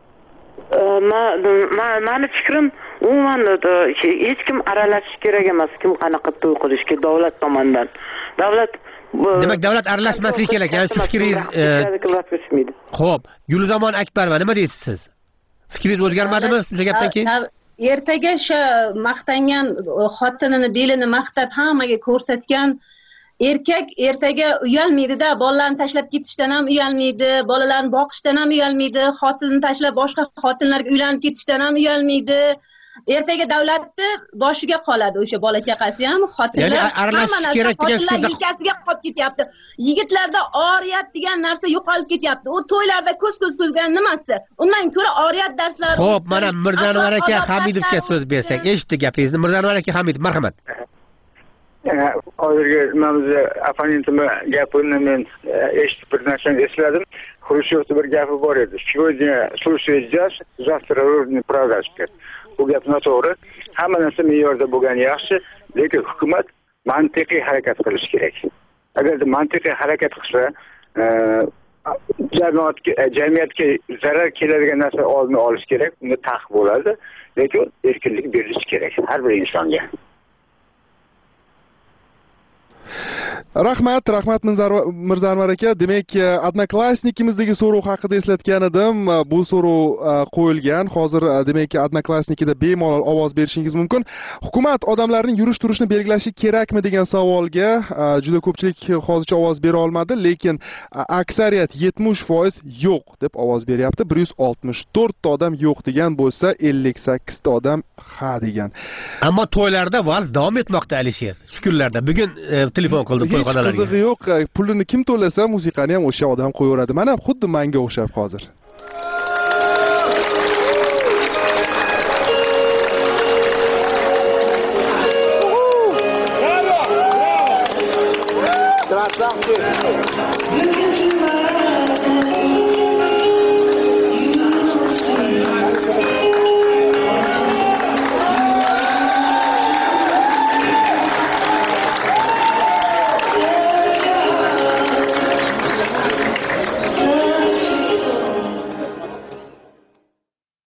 Mani fikrim umuman hech kim aralashish kerak emas, kim qanaqa to'y qilishga davlat tomonidan. Davlat demak, davlat aralashmasligi kerak. Ya'ni siz fikringiz Xo'p, Gulzamon Akbarova, nima deysiz siz? Fikringiz o'zgarmadimi shuncha gapdan keyin? Ertaga o'sha maqtangan xotinini belini maqtab hammaga ko'rsatgan erkak ertaga uyalmaydi-da, bolalarni tashlab ketishdan ham uyalmaydi, bolalarni boqishdan ham uyalmaydi, xotinini tashlab boshqa xotinlarga uylanib ketishdan ham uyalmaydi. Ertaga davlatni boshiga qoladi o'sha bola chaqasi ham, xotinlar hamma narsa xotinlar yelkasiga qolib ketyapti. Yigitlarda oriyat degan narsa yo'qolib ketyapti. U to'ylarda ko'z-ko'z ko'zgan nimasi? Undan ko'ra oriyat darslari. Xo'p, mana Mirzanvar aka Hamidovga so'z bersak. Eshitdi gapingizni. Mirzanvar aka Hamidov, marhamat. Hozirgi nimamizni opponentimi gapini men eshitib bir narsani esladim. Xrushchevning bir gapi bor edi. Сегодня слушай jazz, завтра ровно продажка. Bu gap noto'g'ri. Hamma narsa me'yorda bo'lgani yaxshi, lekin hukumat mantiqiy harakat qilishi kerak. Agar mantiqiy harakat qilsa, jamoatga, jamiyatga zarar keladigan narsa oldini olish kerak, unda taqiq bo'ladi, lekin erkinlik berilishi kerak har bir insonga. Rahmat, rahmat Mirzanvar aka. Demak, Odnoklassnikimizdagi so'rov haqida eslatgan edim. Bu so'rov qo'yilgan. Hozir demak, Odnoklassnikida bemalol ovoz berishingiz mumkin. Hukumat odamlarning yurish-turishni belgilashi kerakmi degan savolga juda ko'pchilik hozircha ovoz bera olmadi, lekin aksariyat yetmish foiz yo'q deb ovoz beryapti. bir yuz oltmish to'rt ta odam yo'q degan bo'lsa, ellik sakkiz ta odam ha degan. Ammo to'ylarda vals davom etmoqda Alisher. Shu kunlarda bugun e, telefon qildim to'yxonalarga. Qizig'i yo'q, pulini kim to'lasa musiqani ham o'sha odam qo'yaveradi. Mana xuddi menga o'xshab hozir.